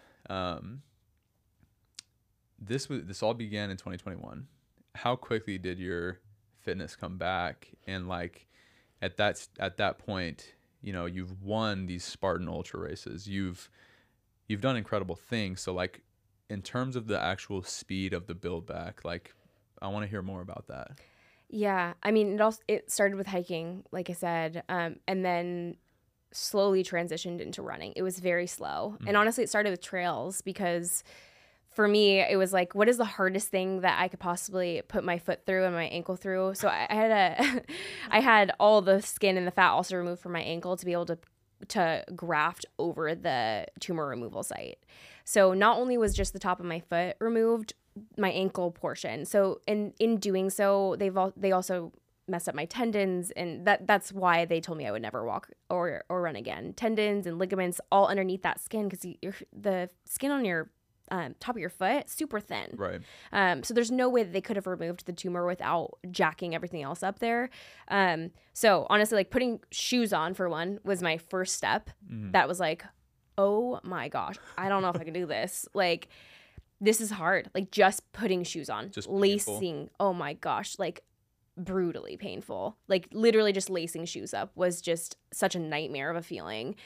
This all began in 2021. How quickly did your fitness come back? And like at that point, you've won these Spartan ultra races. You've done incredible things. So like in terms of the actual speed of the build back, like I want to hear more about that. Yeah, I mean, it started with hiking, like I said, and then slowly transitioned into running. It was very slow, and honestly, it started with trails because for me, it was like, what is the hardest thing that I could possibly put my foot through and my ankle through? So I had I had all the skin and the fat also removed from my ankle to be able to graft over the tumor removal site. So not only was just the top of my foot removed, my ankle portion. So in doing so, they also messed up my tendons, and that's why they told me I would never walk or run again. Tendons and ligaments all underneath that skin because the skin on your top of your foot super thin. Right. So there's no way that they could have removed the tumor without jacking everything else up there. So honestly, like putting shoes on for one was my first step. Mm-hmm. That was like, oh my gosh, I don't know if I can do this. Like, this is hard. Like just putting shoes on, Just lacing. painful. Oh my gosh, like brutally painful. Like literally just lacing shoes up was just such a nightmare of a feeling.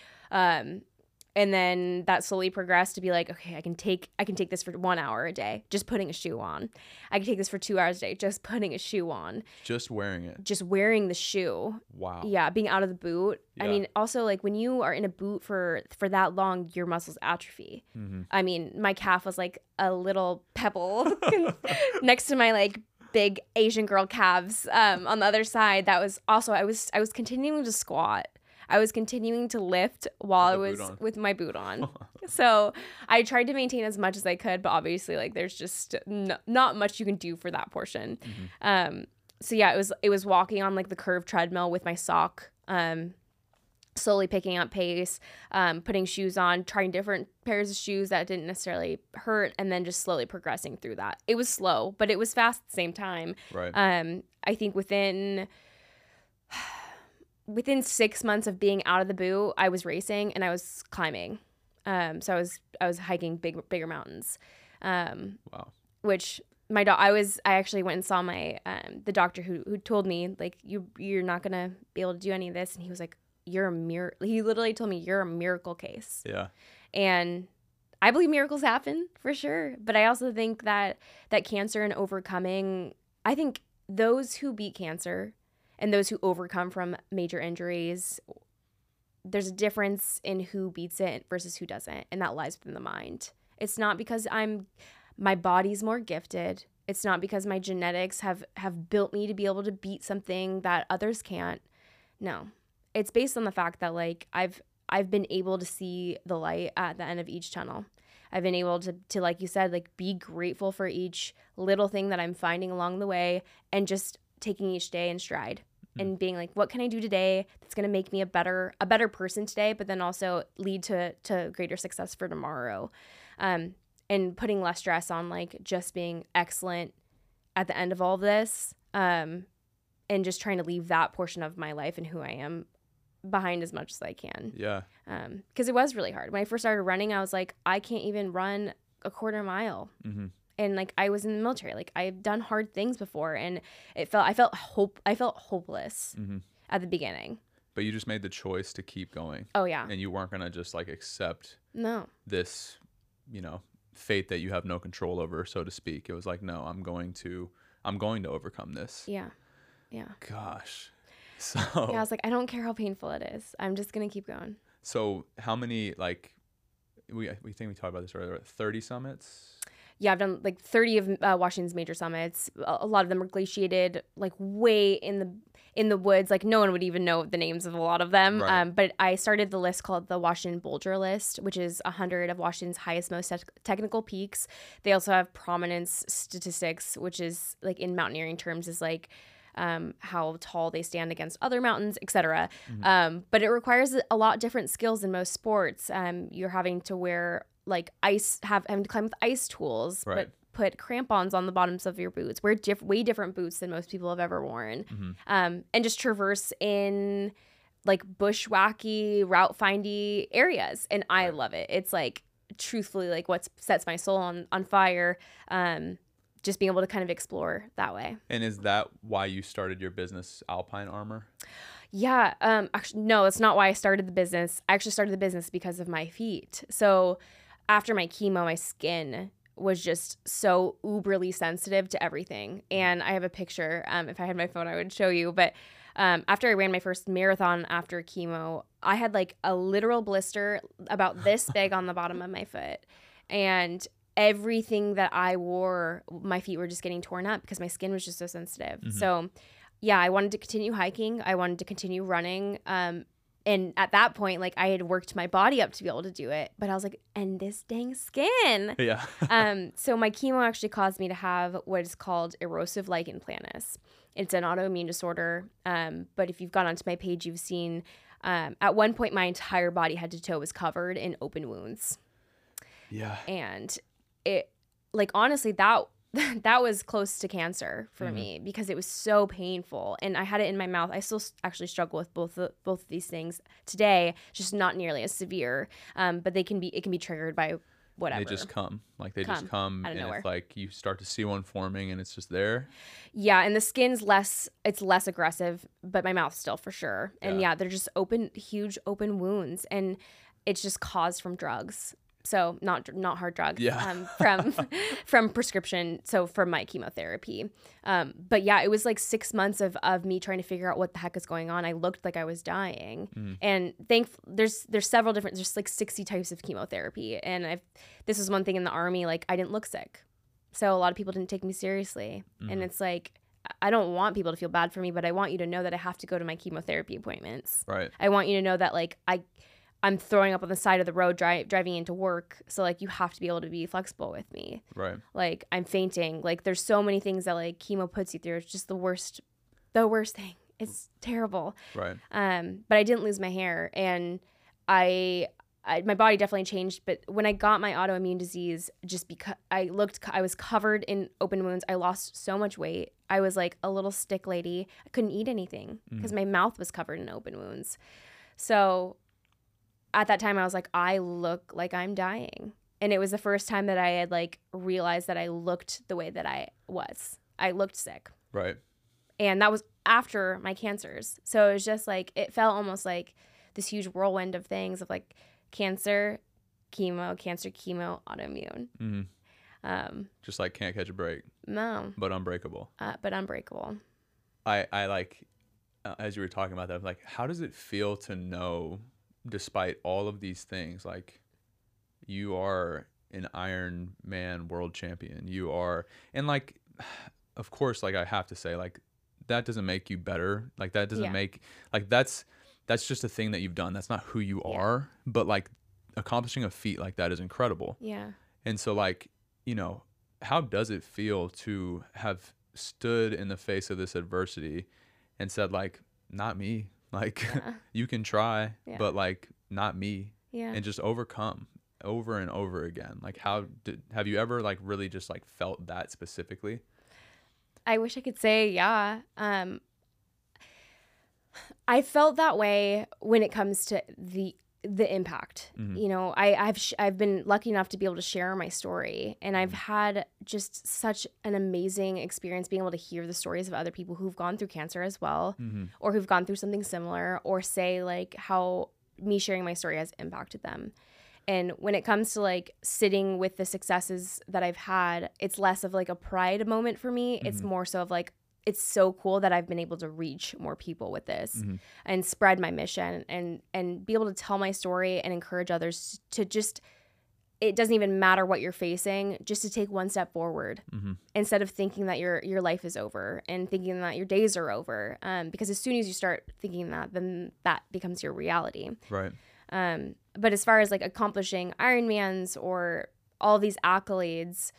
And then that slowly progressed to be like, okay, I can take this for 1 hour a day, just putting a shoe on. I can take this for 2 hours a day, just putting a shoe on. Just wearing it. Just wearing the shoe. Wow. Yeah, being out of the boot. Yeah. I mean, also like when you are in a boot for that long, your muscles atrophy. Mm-hmm. I mean, my calf was like a little pebble next to my like big Asian girl calves. On the other side, that was also I was continuing to squat. I was continuing to lift while I was with my boot on. So I tried to maintain as much as I could, but obviously like there's just not much you can do for that portion. Mm-hmm. So yeah, it was walking on like the curved treadmill with my sock, slowly picking up pace, putting shoes on, trying different pairs of shoes that didn't necessarily hurt, and then just slowly progressing through that. It was slow, but it was fast at the same time. Right. I think within 6 months of being out of the boot, I was racing and I was climbing. So I was hiking bigger mountains. Wow. Which I actually went and saw my the doctor who told me like you're not gonna be able to do any of this, and he was like, you're a miracle. He literally told me you're a miracle case. Yeah. And I believe miracles happen for sure, but I also think that cancer and overcoming, I think those who beat cancer and those who overcome from major injuries, there's a difference in who beats it versus who doesn't, and that lies within the mind. It's not because my body's more gifted. It's not because my genetics have built me to be able to beat something that others can't. No. It's based on the fact that like I've been able to see the light at the end of each tunnel. I've been able to like you said, like be grateful for each little thing that I'm finding along the way and just taking each day in stride and being like, what can I do today that's going to make me a better person today, but then also lead to greater success for tomorrow. And putting less stress on like just being excellent at the end of all of this, and just trying to leave that portion of my life and who I am behind as much as I can. Yeah. Because it was really hard. When I first started running, I was like, I can't even run a quarter mile. Mm-hmm. And like I was in the military, like I've done hard things before, and I felt hopeless at the beginning. But you just made the choice to keep going. Oh yeah. And you weren't gonna just like accept this, fate that you have no control over, so to speak. It was like, no, I'm going to overcome this. Yeah. Yeah. Gosh. So yeah, I was like, I don't care how painful it is. I'm just gonna keep going. So how many, like, we think we talked about this earlier, 30 summits? Yeah, I've done like 30 of Washington's major summits. A lot of them are glaciated, like way in the woods. Like no one would even know the names of a lot of them. Right. But I started the list called the Washington Boulder List, which is 100 of Washington's highest, most technical peaks. They also have prominence statistics, which is like in mountaineering terms is like how tall they stand against other mountains, etc. But it requires a lot different skills than most sports. You're having to wear like having to climb with ice tools, right. but put crampons on the bottoms of your boots, wear way different boots than most people have ever worn, and just traverse in like bushwhacky, route findy areas. And I love it. It's like truthfully like what sets my soul on fire. Just being able to kind of explore that way. And is that why you started your business, Alpine Armor? Yeah. Actually, no, that's not why I started the business. I actually started the business because of my feet. So after my chemo, my skin was just so uberly sensitive to everything. And I have a picture. If I had my phone, I would show you. But after I ran my first marathon after chemo, I had like a literal blister about this big on the bottom of my foot. And everything that I wore, my feet were just getting torn up because my skin was just so sensitive. So yeah, I wanted to continue hiking. I wanted to continue running. And at that point, like I had worked my body up to be able to do it, but I was like, and this dang skin. Yeah. So my chemo actually caused me to have what is called erosive lichen planus. It's an autoimmune disorder. But if you've gone onto my page, you've seen at one point my entire body head to toe was covered in open wounds. Yeah. And it, like, honestly, that was close to cancer for me because it was so painful, and I had it in my mouth. I still actually struggle with both of these things today, just not nearly as severe. But it can be triggered by whatever. They just come out of and nowhere. It's like you start to see one forming, and it's just there. Yeah, and the skin's less aggressive, but my mouth still for sure. And yeah, they're just huge open wounds, and it's just caused from drugs. So not hard drugs, from prescription. So from my chemotherapy. But yeah, it was like 6 months of me trying to figure out what the heck is going on. I looked like I was dying, and there's several different, there's like 60 types of chemotherapy. And this was one thing in the Army, like I didn't look sick. So a lot of people didn't take me seriously. And it's like, I don't want people to feel bad for me, but I want you to know that I have to go to my chemotherapy appointments. Right. I want you to know that like I'm throwing up on the side of the road driving into work. So, like, you have to be able to be flexible with me. Right. Like, I'm fainting. Like, there's so many things that, like, chemo puts you through. It's just the worst thing. It's terrible. Right. But I didn't lose my hair. And my body definitely changed. But when I got my autoimmune disease, just because I was covered in open wounds. I lost so much weight. I was like a little stick lady. I couldn't eat anything because my mouth was covered in open wounds. So at that time I was like, I look like I'm dying. And it was the first time that I had like realized that I looked the way that I was. I looked sick. Right. And that was after my cancers. So it was just like, it felt almost like this huge whirlwind of things of like cancer, chemo, autoimmune. Just like can't catch a break. No. But unbreakable. I like, as you were talking about that, I'm like, how does it feel to know, despite all of these things, like you are an Ironman world champion. You are, and like, of course, like I have to say, like that doesn't make you better. Like that doesn't make, like that's just a thing that you've done. That's not who you are. But like accomplishing a feat like that is incredible. Yeah. And so like, you know, how does it feel to have stood in the face of this adversity and said like, not me, like you can try, but like not me, and just overcome over and over again? Like have you ever like really just like felt that specifically? I wish I could say, I felt that way when it comes to the impact. You know, I've been lucky enough to be able to share my story, and I've had just such an amazing experience being able to hear the stories of other people who've gone through cancer as well, or who've gone through something similar, or say like how me sharing my story has impacted them. And when it comes to like sitting with the successes that I've had, it's less of like a pride moment for me. It's more so of like, it's so cool that I've been able to reach more people with this and spread my mission and be able to tell my story and encourage others to just, it doesn't even matter what you're facing, just to take one step forward instead of thinking that your life is over and thinking that your days are over. Because as soon as you start thinking that, then that becomes your reality. Right. But as far as like accomplishing Ironmans or all these accolades,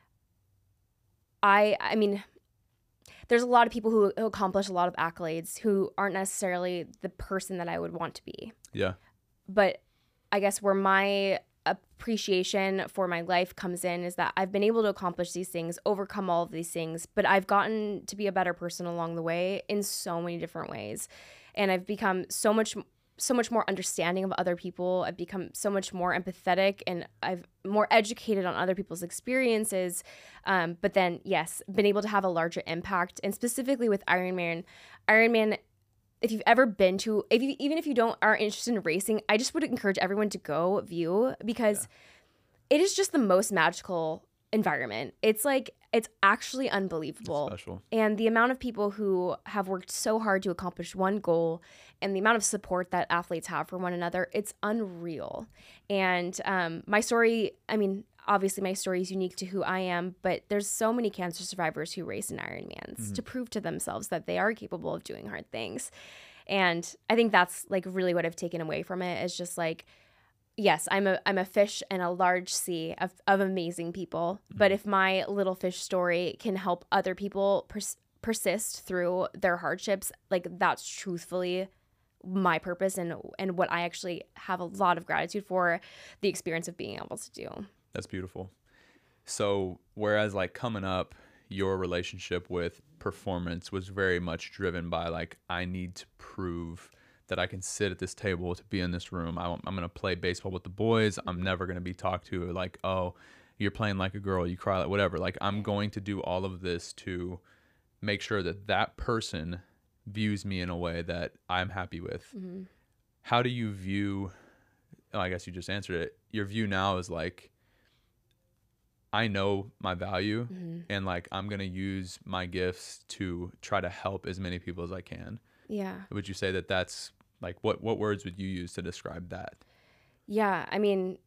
I mean, there's a lot of people who accomplish a lot of accolades who aren't necessarily the person that I would want to be. Yeah. But I guess where my appreciation for my life comes in is that I've been able to accomplish these things, overcome all of these things, but I've gotten to be a better person along the way in so many different ways. And I've become so much more understanding of other people. I've become so much more empathetic, and I've more educated on other people's experiences. But then, yes, been able to have a larger impact. And specifically with Ironman, if you've ever been to, even if you aren't interested in racing, I just would encourage everyone to go view, because it is just the most magical environment. It's actually unbelievable. It's special. And the amount of people who have worked so hard to accomplish one goal, and the amount of support that athletes have for one another, it's unreal. And my story, I mean, obviously my story is unique to who I am, but there's so many cancer survivors who race in Ironmans to prove to themselves that they are capable of doing hard things. And I think that's like really what I've taken away from it, is just like, yes, I'm a fish in a large sea of amazing people. But if my little fish story can help other people persist through their hardships, like that's truthfully my purpose and what I actually have a lot of gratitude for the experience of being able to do. That's beautiful. So whereas like coming up, your relationship with performance was very much driven by like, I need to prove that I can sit at this table, to be in this room. I'm going to play baseball with the boys. I'm never going to be talked to like, oh, you're playing like a girl, you cry, like whatever. Like I'm going to do all of this to make sure that that person views me in a way that I'm happy with. How do you view, I guess you just answered it. Your view now is like, I know my value and like, I'm going to use my gifts to try to help as many people as I can. Yeah. Would you say that that's like, what words would you use to describe that? Yeah. I mean,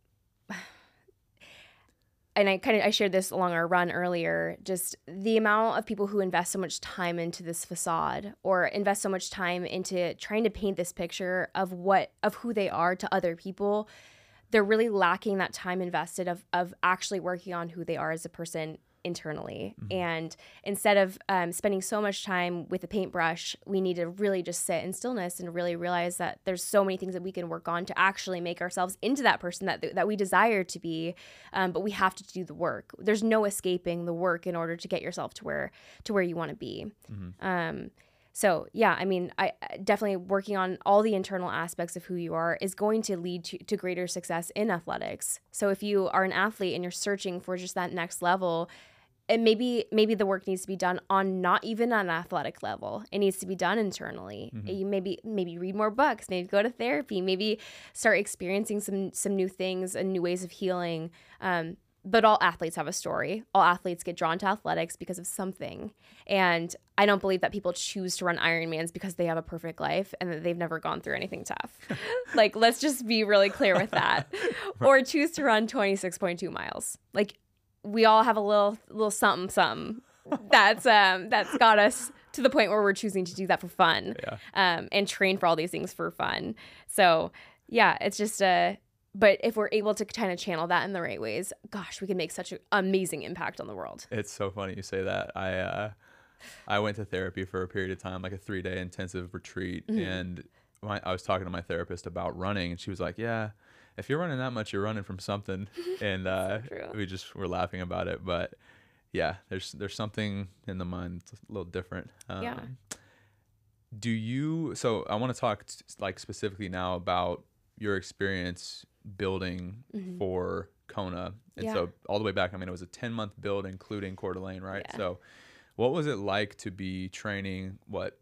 and I shared this along our run earlier, just the amount of people who invest so much time into this facade, or invest so much time into trying to paint this picture of who they are to other people. They're really lacking that time invested of actually working on who they are as a person internally. And instead of spending so much time with a paintbrush, we need to really just sit in stillness and really realize that there's so many things that we can work on to actually make ourselves into that person that we desire to be. But we have to do the work. There's no escaping the work in order to get yourself to where you want to be. So yeah, I mean, I definitely working on all the internal aspects of who you are is going to lead to greater success in athletics. So if you are an athlete and you're searching for just that next level, and maybe the work needs to be done on not even an athletic level. It needs to be done internally. You maybe read more books, maybe go to therapy, maybe start experiencing some new things and new ways of healing. But all athletes have a story. All athletes get drawn to athletics because of something. And I don't believe that people choose to run Ironmans because they have a perfect life and that they've never gone through anything tough. Like, let's just be really clear with that. Or choose to run 26.2 miles. Like, we all have a little something that's got us to the point where we're choosing to do that for fun. And train for all these things for fun. So, yeah, it's just but if we're able to kind of channel that in the right ways, gosh, we can make such an amazing impact on the world. It's so funny you say that. I went to therapy for a period of time, like a 3-day intensive retreat. And I was talking to my therapist about running, and she was like, yeah, if you're running that much, you're running from something. And So true. we just were laughing about it. But yeah, there's something in the mind. It's a little different. Yeah. So I want to talk like specifically now about your experience building for Kona. And Yeah. so all the way back, I mean, it was a 10-month build, including Coeur d'Alene, right? Yeah. So what was it like to be training,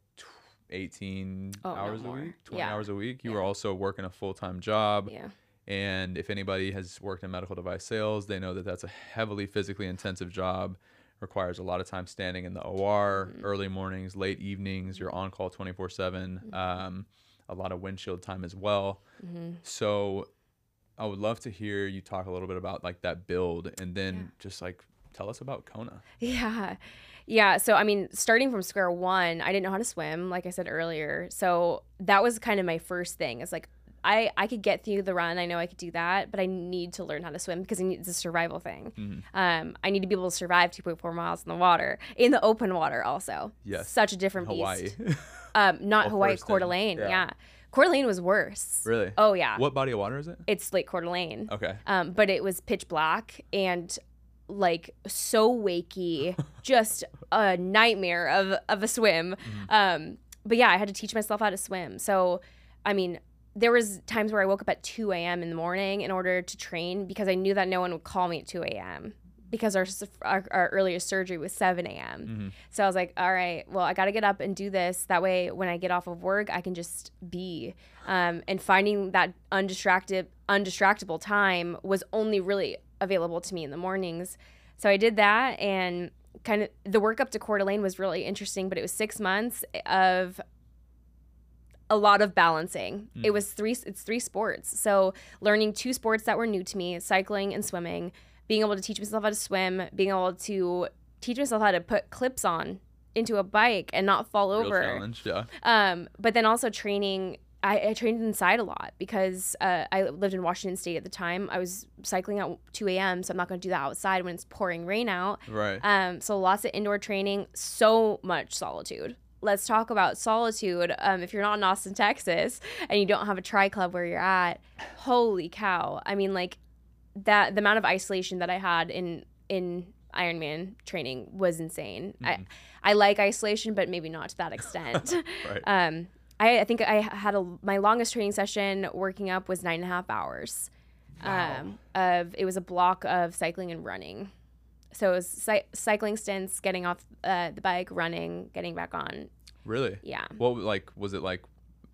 18 hours a more. week, 20 Yeah. hours a week? You Yeah. were also working a full-time job. Yeah. And if anybody has worked in medical device sales, they know that that's a heavily physically intensive job. Requires a lot of time standing in the OR, early mornings, late evenings. You're on call 24/7. A lot of windshield time as well. So I would love to hear you talk a little bit about like that build, and then just like tell us about Kona. Yeah. So, I mean, starting from square one, I didn't know how to swim, like I said earlier. So that was kind of my first thing. It's like, I could get through the run. I know I could do that, but I need to learn how to swim because it's a survival thing. I need to be able to survive 2.4 miles in the water, in the open water also. Yes. Such a different Hawaii. beast. Not Hawaii, first Coeur then. d'Alene. Yeah. Yeah. Coeur d'Alene was worse. Really? Oh, yeah. What body of water is it? It's Lake Coeur d'Alene. Okay. But it was pitch black and like so wakey, just a nightmare of a swim. But yeah, I had to teach myself how to swim. So, I mean, there was times where I woke up at 2 a.m. in the morning in order to train because I knew that no one would call me at 2 a.m. because our earliest surgery was 7 a.m. So I was like, all right, well, I got to get up and do this. That way, when I get off of work, I can just be. And finding that undistractable time was only really available to me in the mornings. So I did that, and kind of the work up to Coeur d'Alene was really interesting, but it was 6 months of a lot of balancing. It's three sports. So learning 2 sports that were new to me, cycling and swimming, being able to teach myself how to swim, being able to teach myself how to put clips on into a bike and not fall Real over. challenge, yeah. But then also training, I trained inside a lot because I lived in Washington State at the time. I was cycling at 2 a.m., so I'm not going to do that outside when it's pouring rain out. Right. So lots of indoor training, so much solitude. Let's talk about solitude. If you're not in Austin, Texas, and you don't have a tri club where you're at, holy cow. I mean, like, the amount of isolation that I had in Ironman training was insane. I like isolation, but maybe not to that extent. Right. I think I had my longest training session working up was 9.5 hours. Wow. It was a block of cycling and running. So it was cycling stints, getting off the bike, running, getting back on. Really? Yeah. What, like, was it like,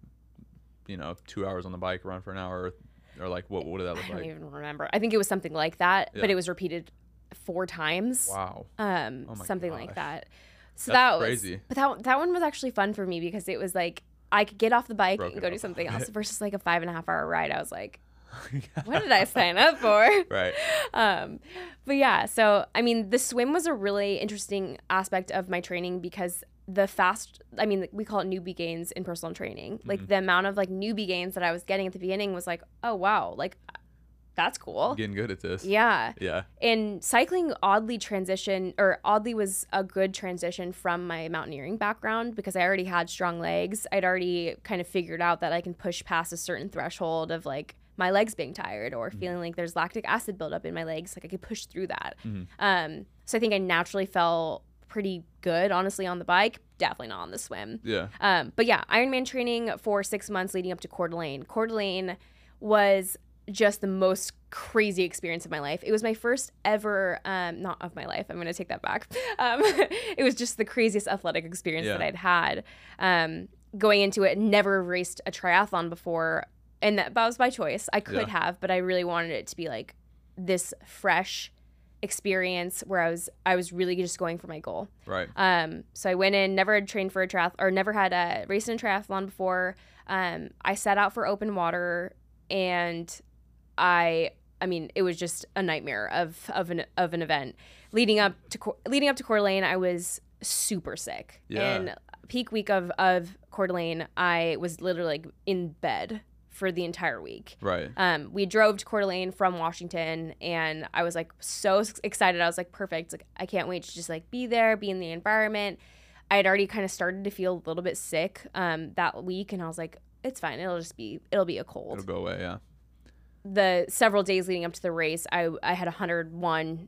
2 hours on the bike, run for an hour, or like what did that look I don't like? even remember. I think it was something like that, but Yeah. it was repeated 4 times. Wow. Something gosh. like that. So That's that crazy. was, but that one was actually fun for me because it was like I could get off the bike Broke and it go do up. something else versus like a 5.5 hour ride. I was like, what did I sign up for? Right. But yeah, so I mean, the swim was a really interesting aspect of my training because we call it newbie gains in personal training. Like the amount of like newbie gains that I was getting at the beginning was like, oh wow, like that's cool. Getting good at this. Yeah. Yeah. And cycling oddly was a good transition from my mountaineering background because I already had strong legs. I'd already kind of figured out that I can push past a certain threshold of like my legs being tired or feeling like there's lactic acid buildup in my legs. Like I could push through that. So I think I naturally felt pretty good, honestly, on the bike. Definitely not on the swim. Yeah. But yeah, Ironman training for 6 months leading up to Coeur d'Alene. Coeur d'Alene was just the most crazy experience of my life. It was my first ever, not of my life, I'm going to take that back. It was just the craziest athletic experience that I'd had. Going into it, never raced a triathlon before, and that was by choice. I could have, but I really wanted it to be like this fresh experience where I was really just going for my goal. Right. So I went in, never had trained for a triathlon, or never had a race in a triathlon before. I set out for open water, and I mean, it was just a nightmare of an event. Leading up to Coeur d'Alene, I was super sick. Yeah. And peak week of Coeur d'Alene, I was literally like in bed for the entire week. Right. We drove to Coeur d'Alene from Washington, and I was like so excited. I was like, perfect. Like, I can't wait to just like be there, be in the environment. I had already kind of started to feel a little bit sick that week, and I was like, it's fine. It'll be a cold. It'll go away. Yeah. The several days leading up to the race, I had 101.5,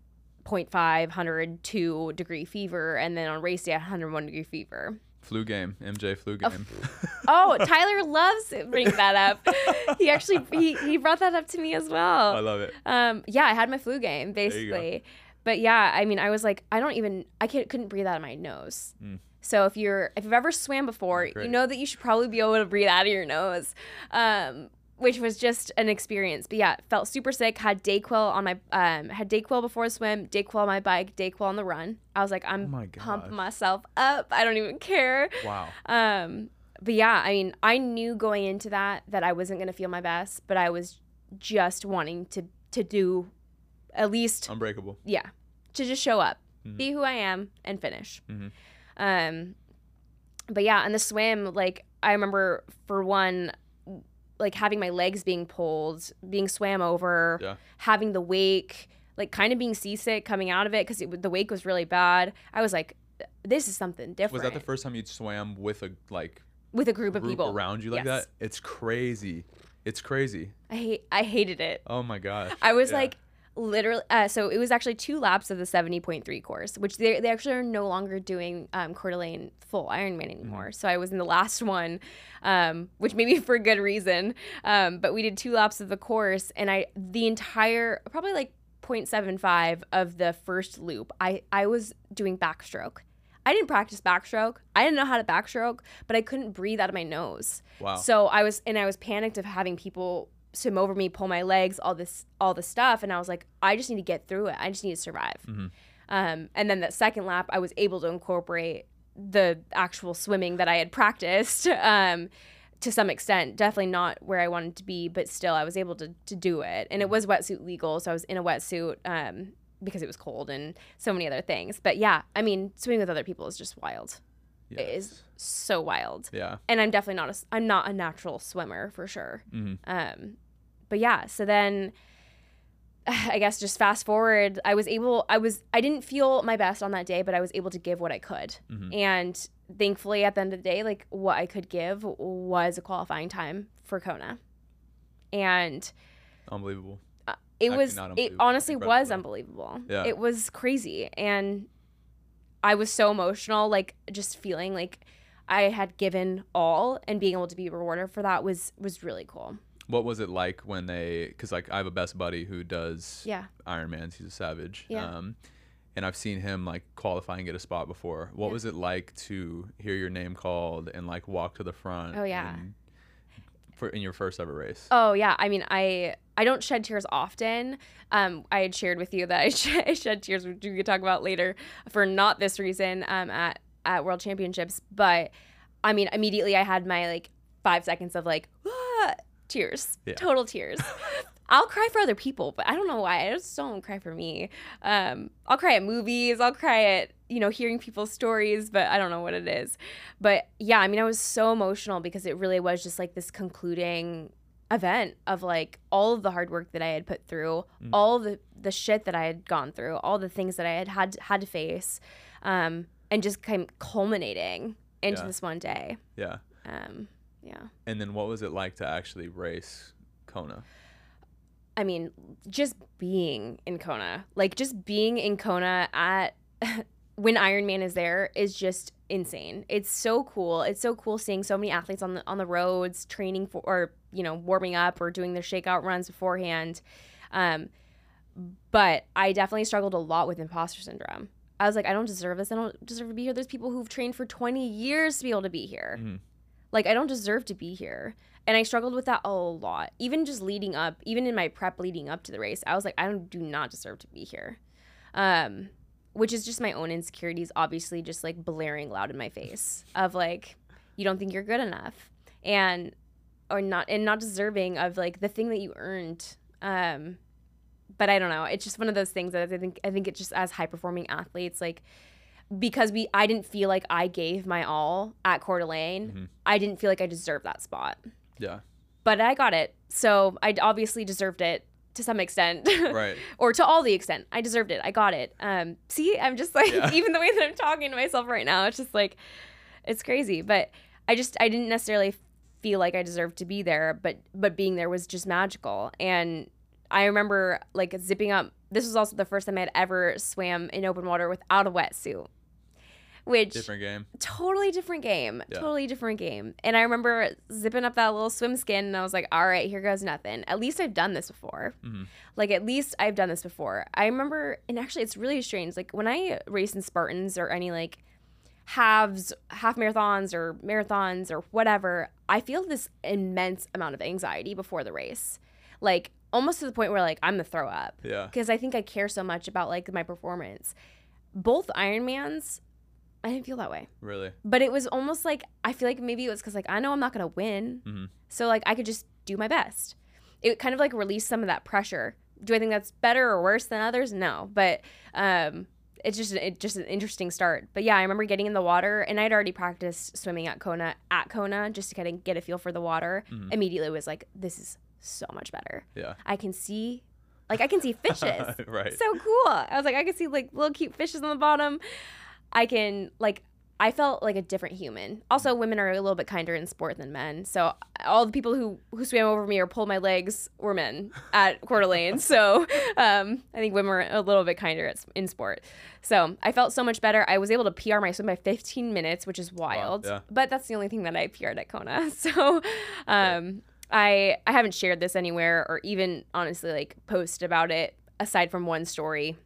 102 degree fever, and then on race day I had 101 degree fever. Flu game, MJ flu game. Oh, Tyler loves bringing that up. He actually he brought that up to me as well. I love it. Yeah, I had my flu game basically. There you go. But yeah, I mean, I was like, couldn't breathe out of my nose. So if you've ever swam before, Great. you know that you should probably be able to breathe out of your nose. Which was just an experience. But yeah, felt super sick. Had Dayquil on my had Dayquil before the swim, Dayquil on my bike, Dayquil on the run. I was like, I'm pumping myself up. I don't even care. Wow. But yeah, I mean, I knew going into that I wasn't gonna feel my best, but I was just wanting to do at least Unbreakable. Yeah, to just show up, be who I am, and finish. But yeah, and the swim, like I remember for one, like having my legs being pulled, being swam over, having the wake, like kind of being seasick coming out of it because the wake was really bad. I was like, this is something different. Was that the first time you'd swam with a group of people around you like that? It's crazy. It's crazy. I hated it. Oh my gosh. I was like, literally, so it was actually 2 laps of the 70.3 course, which they actually are no longer doing Coeur d'Alene full Ironman anymore. So I was in the last one, which maybe for good reason. But we did 2 laps of the course, and the entire probably like 0.75 of the first loop, I was doing backstroke. I didn't practice backstroke. I didn't know how to backstroke, but I couldn't breathe out of my nose. Wow. So I was panicked of having people swim over me, pull my legs, all the stuff, and I was like, I just need to get through it. I just need to survive. And then that second lap, I was able to incorporate the actual swimming that I had practiced to some extent. Definitely not where I wanted to be, but still, I was able to do it. And it was wetsuit legal, so I was in a wetsuit because it was cold and so many other things. But yeah, I mean, swimming with other people is just wild. Yes. It is so wild. Yeah. And I'm definitely I'm not a natural swimmer for sure. But yeah, so then I guess just fast forward, I didn't feel my best on that day, but I was able to give what I could. And thankfully at the end of the day, like what I could give was a qualifying time for Kona. And unbelievable. It honestly was unbelievable. Yeah. It was crazy. And I was so emotional, like just feeling like I had given all, and being able to be rewarded for that was really cool. What was it like when because like I have a best buddy who does Ironmans. He's a savage. Yeah. And I've seen him like qualify and get a spot before. What was it like to hear your name called and like walk to the front? Oh yeah. In your first ever race? Oh yeah. I mean, I don't shed tears often. I had shared with you that I shed tears, which we could talk about later, for not this reason at World Championships. But I mean, immediately I had my like 5 seconds of like tears, total tears. I'll cry for other people, but I don't know why. I just don't cry for me. I'll cry at movies. I'll cry at, hearing people's stories, but I don't know what it is. But yeah, I mean, I was so emotional because it really was just like this concluding event of like all of the hard work that I had put through, all the shit that I had gone through, all the things that I had to face, and just kind of culminating into this one day. Yeah. Yeah. And then what was it like to actually race Kona? I mean, just being in Kona, at when Ironman is there is just insane. It's so cool. It's so cool seeing so many athletes on the roads training for, or warming up or doing their shakeout runs beforehand. But I definitely struggled a lot with imposter syndrome. I was like, I don't deserve this. I don't deserve to be here. There's people who've trained for 20 years to be able to be here. Like, I don't deserve to be here. And I struggled with that a lot. Even just leading up, even in my prep leading up to the race, I was like, I do not deserve to be here. which is just my own insecurities, obviously just like blaring loud in my face of like, you don't think you're good enough and not deserving of like the thing that you earned. But I don't know. It's just one of those things that I think it's just as high performing athletes, like, because I didn't feel like I gave my all at Coeur d'Alene. I didn't feel like I deserved that spot. Yeah. But I got it. So I obviously deserved it to some extent. Right. Or to all the extent. I deserved it. I got it. See, I'm just like, even the way that I'm talking to myself right now, it's just like, it's crazy. But I didn't necessarily feel like I deserved to be there, but being there was just magical. And I remember like zipping up. This was also the first time I had ever swam in open water without a wetsuit. Which different game. Totally different game. Yeah. Totally different game. And I remember zipping up that little swim skin and I was like, all right, here goes nothing. At least I've done this before. Like, at least I've done this before. I remember, and actually it's really strange. Like, when I race in Spartans or any like half marathons or marathons or whatever, I feel this immense amount of anxiety before the race. Like, almost to the point where like I'm gonna throw up. Yeah. Because I think I care so much about like my performance. Both Ironmans, I didn't feel that way. Really? But it was almost like, I feel like maybe it was because like I know I'm not going to win. So like I could just do my best. It kind of like released some of that pressure. Do I think that's better or worse than others? No. But it's just an interesting start. But yeah, I remember getting in the water and I'd already practiced swimming at Kona just to kind of get a feel for the water. Immediately was like, this is so much better. Yeah. I can see fishes. Right. So cool. I was like, I can see like little cute fishes on the bottom. I felt like a different human. Also, women are a little bit kinder in sport than men. So all the people who swam over me or pulled my legs were men at Coeur d'Alene. So I think women are a little bit kinder in sport. So I felt so much better. I was able to PR my swim by 15 minutes, which is wild. Wow, yeah. But that's the only thing that I PR'd at Kona. So I haven't shared this anywhere or even honestly like posted about it aside from one story.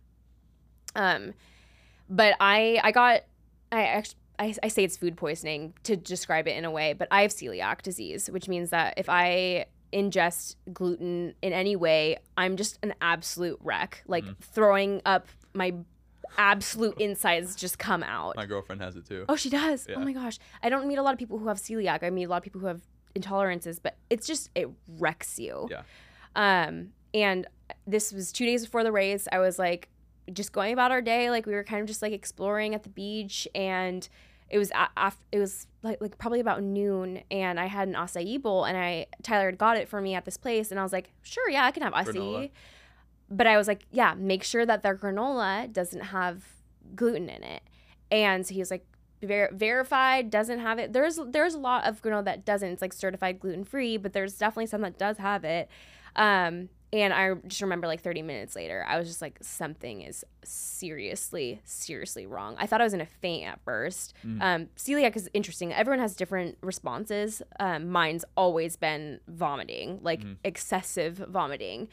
But I say it's food poisoning to describe it in a way, but I have celiac disease, which means that if I ingest gluten in any way, I'm just an absolute wreck. Like throwing up, my absolute insides just come out. My girlfriend has it too. Oh, she does? Yeah. Oh my gosh. I don't meet a lot of people who have celiac. I meet a lot of people who have intolerances, but it wrecks you. Yeah. And this was 2 days before the race. I was like, just going about our day, like we were kind of just like exploring at the beach, and it was like probably about noon, and I had an acai bowl, and Tyler had got it for me at this place, and I was like, sure, yeah, I can have acai. Granola. But I was like, yeah, make sure that their granola doesn't have gluten in it. And so he was like, verified, doesn't have it. There's a lot of granola that doesn't. It's like certified gluten free, but there's definitely some that does have it. And I just remember like 30 minutes later, I was just like, something is seriously, seriously wrong. I thought I was in a faint at first. Celiac is interesting. Everyone has different responses. Mine's always been vomiting, like excessive vomiting.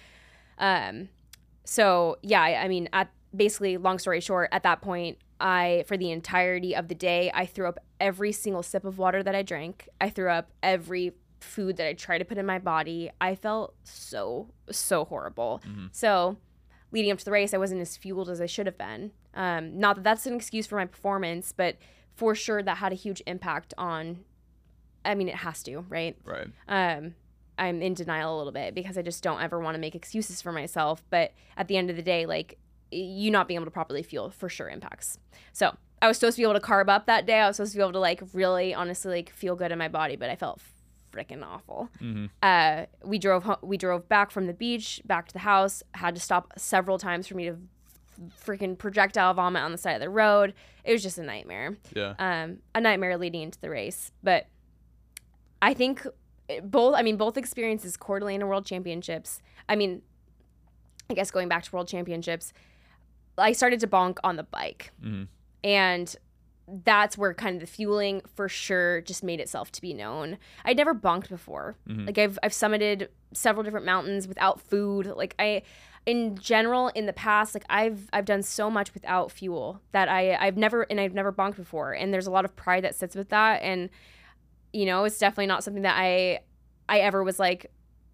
So yeah, I mean, basically, long story short, at that point, for the entirety of the day, I threw up every single sip of water that I drank. I threw up every food that I tried to put in my body. I felt so horrible. So leading up to the race, I wasn't as fueled as I should have been. Not that that's an excuse for my performance, but for sure that had a huge impact on, I mean, it has to, right? Right. I'm in denial a little bit because I just don't ever want to make excuses for myself. But at the end of the day, like, you not being able to properly fuel for sure impacts. So I was supposed to be able to carb up that day. I was supposed to be able to like really honestly like feel good in my body, but I felt freaking awful. We drove back from the beach back to the house, had to stop several times for me to freaking projectile vomit on the side of the road. It was just a nightmare. Yeah. A nightmare leading into the race. But I think both experiences, Coeur d'Alene and World Championships. I mean, I guess going back to World Championships, I started to bonk on the bike. And that's where kind of the fueling for sure just made itself to be known. I'd never bonked before. Like I've summited several different mountains without food. Like in general, in the past, like I've done so much without fuel that I've never bonked before. And there's a lot of pride that sits with that. And, you know, it's definitely not something that I ever was like,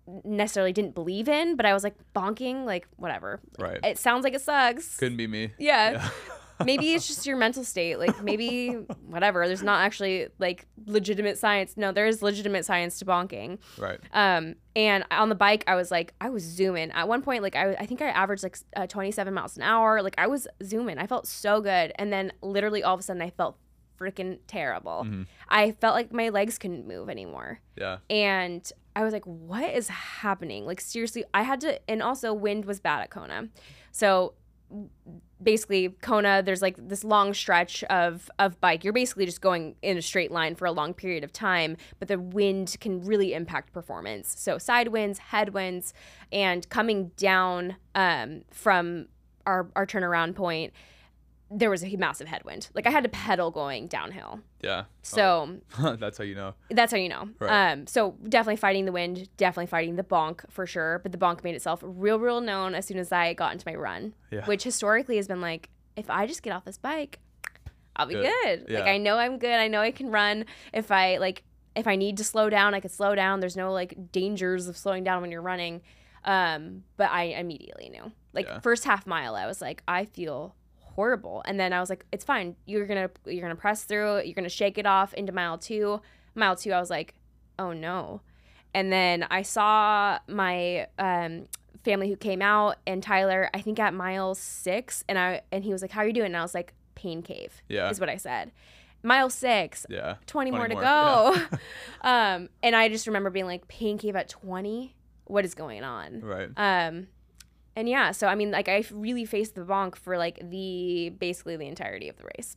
necessarily didn't believe in, but I was like, bonking, like whatever. Right. It sounds like it sucks. Couldn't be me. Yeah. Maybe it's just your mental state. Like maybe whatever. There's not actually like legitimate science. No, there is legitimate science to bonking. Right. And on the bike, I was zooming. At one point, like I think I averaged like 27 miles an hour. Like I was zooming. I felt so good. And then literally all of a sudden I felt freaking terrible. Mm-hmm. I felt like my legs couldn't move anymore. Yeah. And I was like, what is happening? Like seriously, I had to, and also wind was bad at Kona. So basically Kona, there's like this long stretch of bike. You're basically just going in a straight line for a long period of time, but the wind can really impact performance. So side winds, headwinds, and coming down from our turnaround point, there was a massive headwind. Like I had to pedal going downhill. Yeah. So that's how you know. That's how you know. Right. So definitely fighting the wind, definitely fighting the bonk for sure. But the bonk made itself real known as soon as I got into my run, which historically has been like, if I just get off this bike, I'll be good. Yeah. Like I know I'm good. I know I can run. If I need to slow down, I could slow down. There's no like dangers of slowing down when you're running. But I immediately knew. Like first half mile, I was like, I feel horrible. And then I was like, it's fine. You're gonna press through. You're gonna shake it off into mile two. Mile two, I was like, oh no. And then I saw my family who came out, and Tyler, I think at mile 6, and he was like, how are you doing? And I was like, pain cave. Yeah. Is what I said. Mile 6. Yeah. 20 more to go. Yeah. And I just remember being like, pain cave at 20? What is going on? Right. And yeah, so I mean, like I really faced the bonk for like basically the entirety of the race.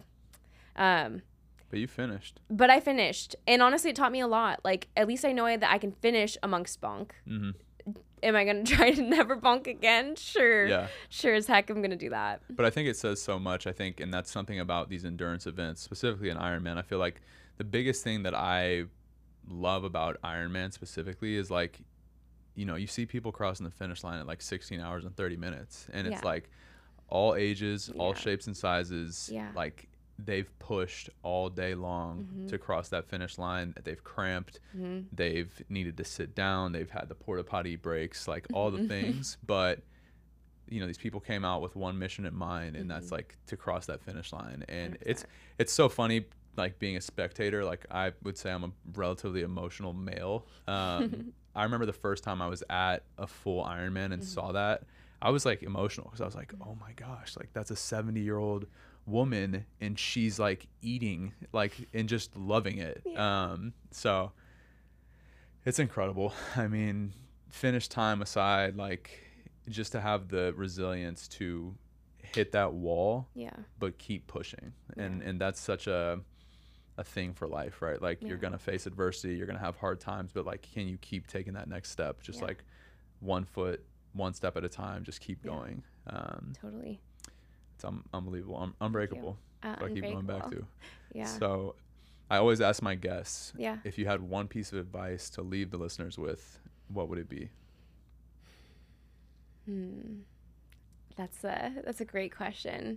But you finished. But I finished, and honestly, it taught me a lot. Like at least I know that I can finish amongst bonk. Mm-hmm. Am I gonna try to never bonk again? Sure. Yeah. Sure as heck, I'm gonna do that. But I think it says so much. I think, and that's something about these endurance events, specifically in Ironman. I feel like the biggest thing that I love about Ironman specifically is like, you know, you see people crossing the finish line at like 16 hours and 30 minutes. And it's like all ages, all shapes and sizes. Yeah. Like they've pushed all day long to cross that finish line. They've cramped. They've needed to sit down. They've had the porta potty breaks, like all the things. But, you know, these people came out with one mission in mind, and that's like to cross that finish line. And 100%. It's so funny, like being a spectator. Like I would say I'm a relatively emotional male. I remember the first time I was at a full Ironman and saw that, I was like emotional because I was like, oh my gosh, like that's a 70-year-old woman and she's like eating like and just loving it. Yeah. So it's incredible. I mean, finish time aside, like just to have the resilience to hit that wall, but keep pushing. And that's such a thing for life, right? Like you're gonna face adversity, you're gonna have hard times, but like can you keep taking that next step, just like one step at a time, just keep going. Totally. It's unbelievable. Unbreakable. So I keep going back to. Yeah. So I always ask my guests, yeah, if you had one piece of advice to leave the listeners with, what would it be? That's a great question.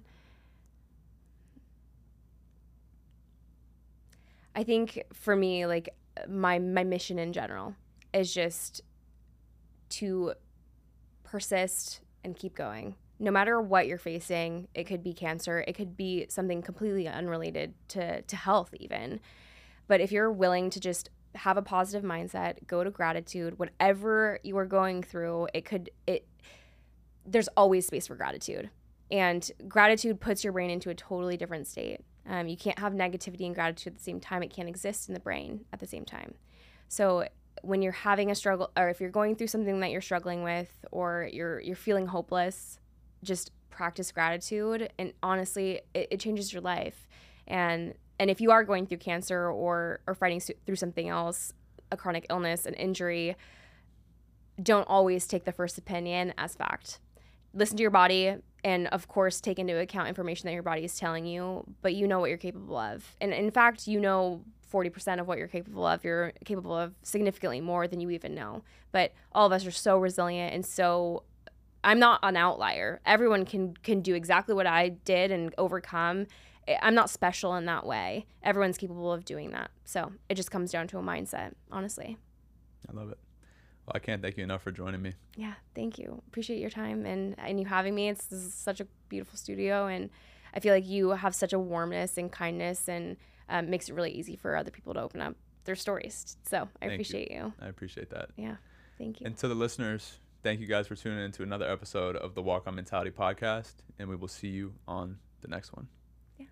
I think for me, like my mission in general is just to persist and keep going. No matter what you're facing, it could be cancer, it could be something completely unrelated to health even. But if you're willing to just have a positive mindset, go to gratitude, whatever you are going through, there's always space for gratitude. And gratitude puts your brain into a totally different state. You can't have negativity and gratitude at the same time. It can't exist in the brain at the same time. So when you're having a struggle, or if you're going through something that you're struggling with, or you're feeling hopeless, just practice gratitude. And honestly, it changes your life. And if you are going through cancer or fighting through something else, a chronic illness, an injury, don't always take the first opinion as fact. Listen to your body, and of course take into account information that your body is telling you, but you know what you're capable of. And in fact, you know 40% of what you're capable of. You're capable of significantly more than you even know. But all of us are so resilient, and so I'm not an outlier. Everyone can do exactly what I did and overcome. I'm not special in that way. Everyone's capable of doing that. So it just comes down to a mindset, honestly. I love it. Well, I can't thank you enough for joining me. Yeah, thank you. Appreciate your time and you having me. This is such a beautiful studio, and I feel like you have such a warmness and kindness, and makes it really easy for other people to open up their stories. So I appreciate you. I appreciate that. Yeah, thank you. And to the listeners, thank you guys for tuning in to another episode of the Walk On Mentality podcast, and we will see you on the next one. Yeah.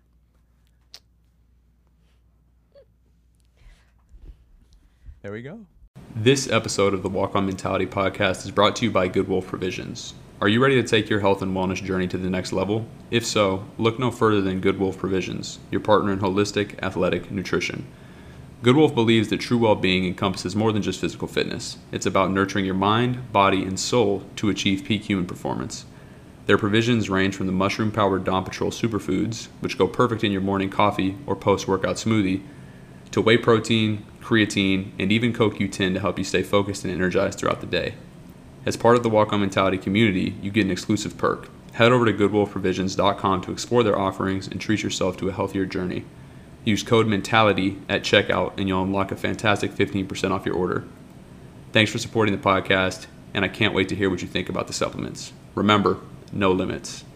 There we go. This episode of the Walk On Mentality podcast is brought to you by Good Wolf Provisions. Are you ready to take your health and wellness journey to the next level? If so, look no further than Good Wolf Provisions, your partner in holistic, athletic nutrition. Good Wolf believes that true well-being encompasses more than just physical fitness. It's about nurturing your mind, body, and soul to achieve peak human performance. Their provisions range from the mushroom-powered Dawn Patrol superfoods, which go perfect in your morning coffee or post-workout smoothie, to whey protein, creatine, and even CoQ10 to help you stay focused and energized throughout the day. As part of the Walk On Mentality community, you get an exclusive perk. Head over to goodwolfprovisions.com to explore their offerings and treat yourself to a healthier journey. Use code MENTALITY at checkout and you'll unlock a fantastic 15% off your order. Thanks for supporting the podcast, and I can't wait to hear what you think about the supplements. Remember, no limits.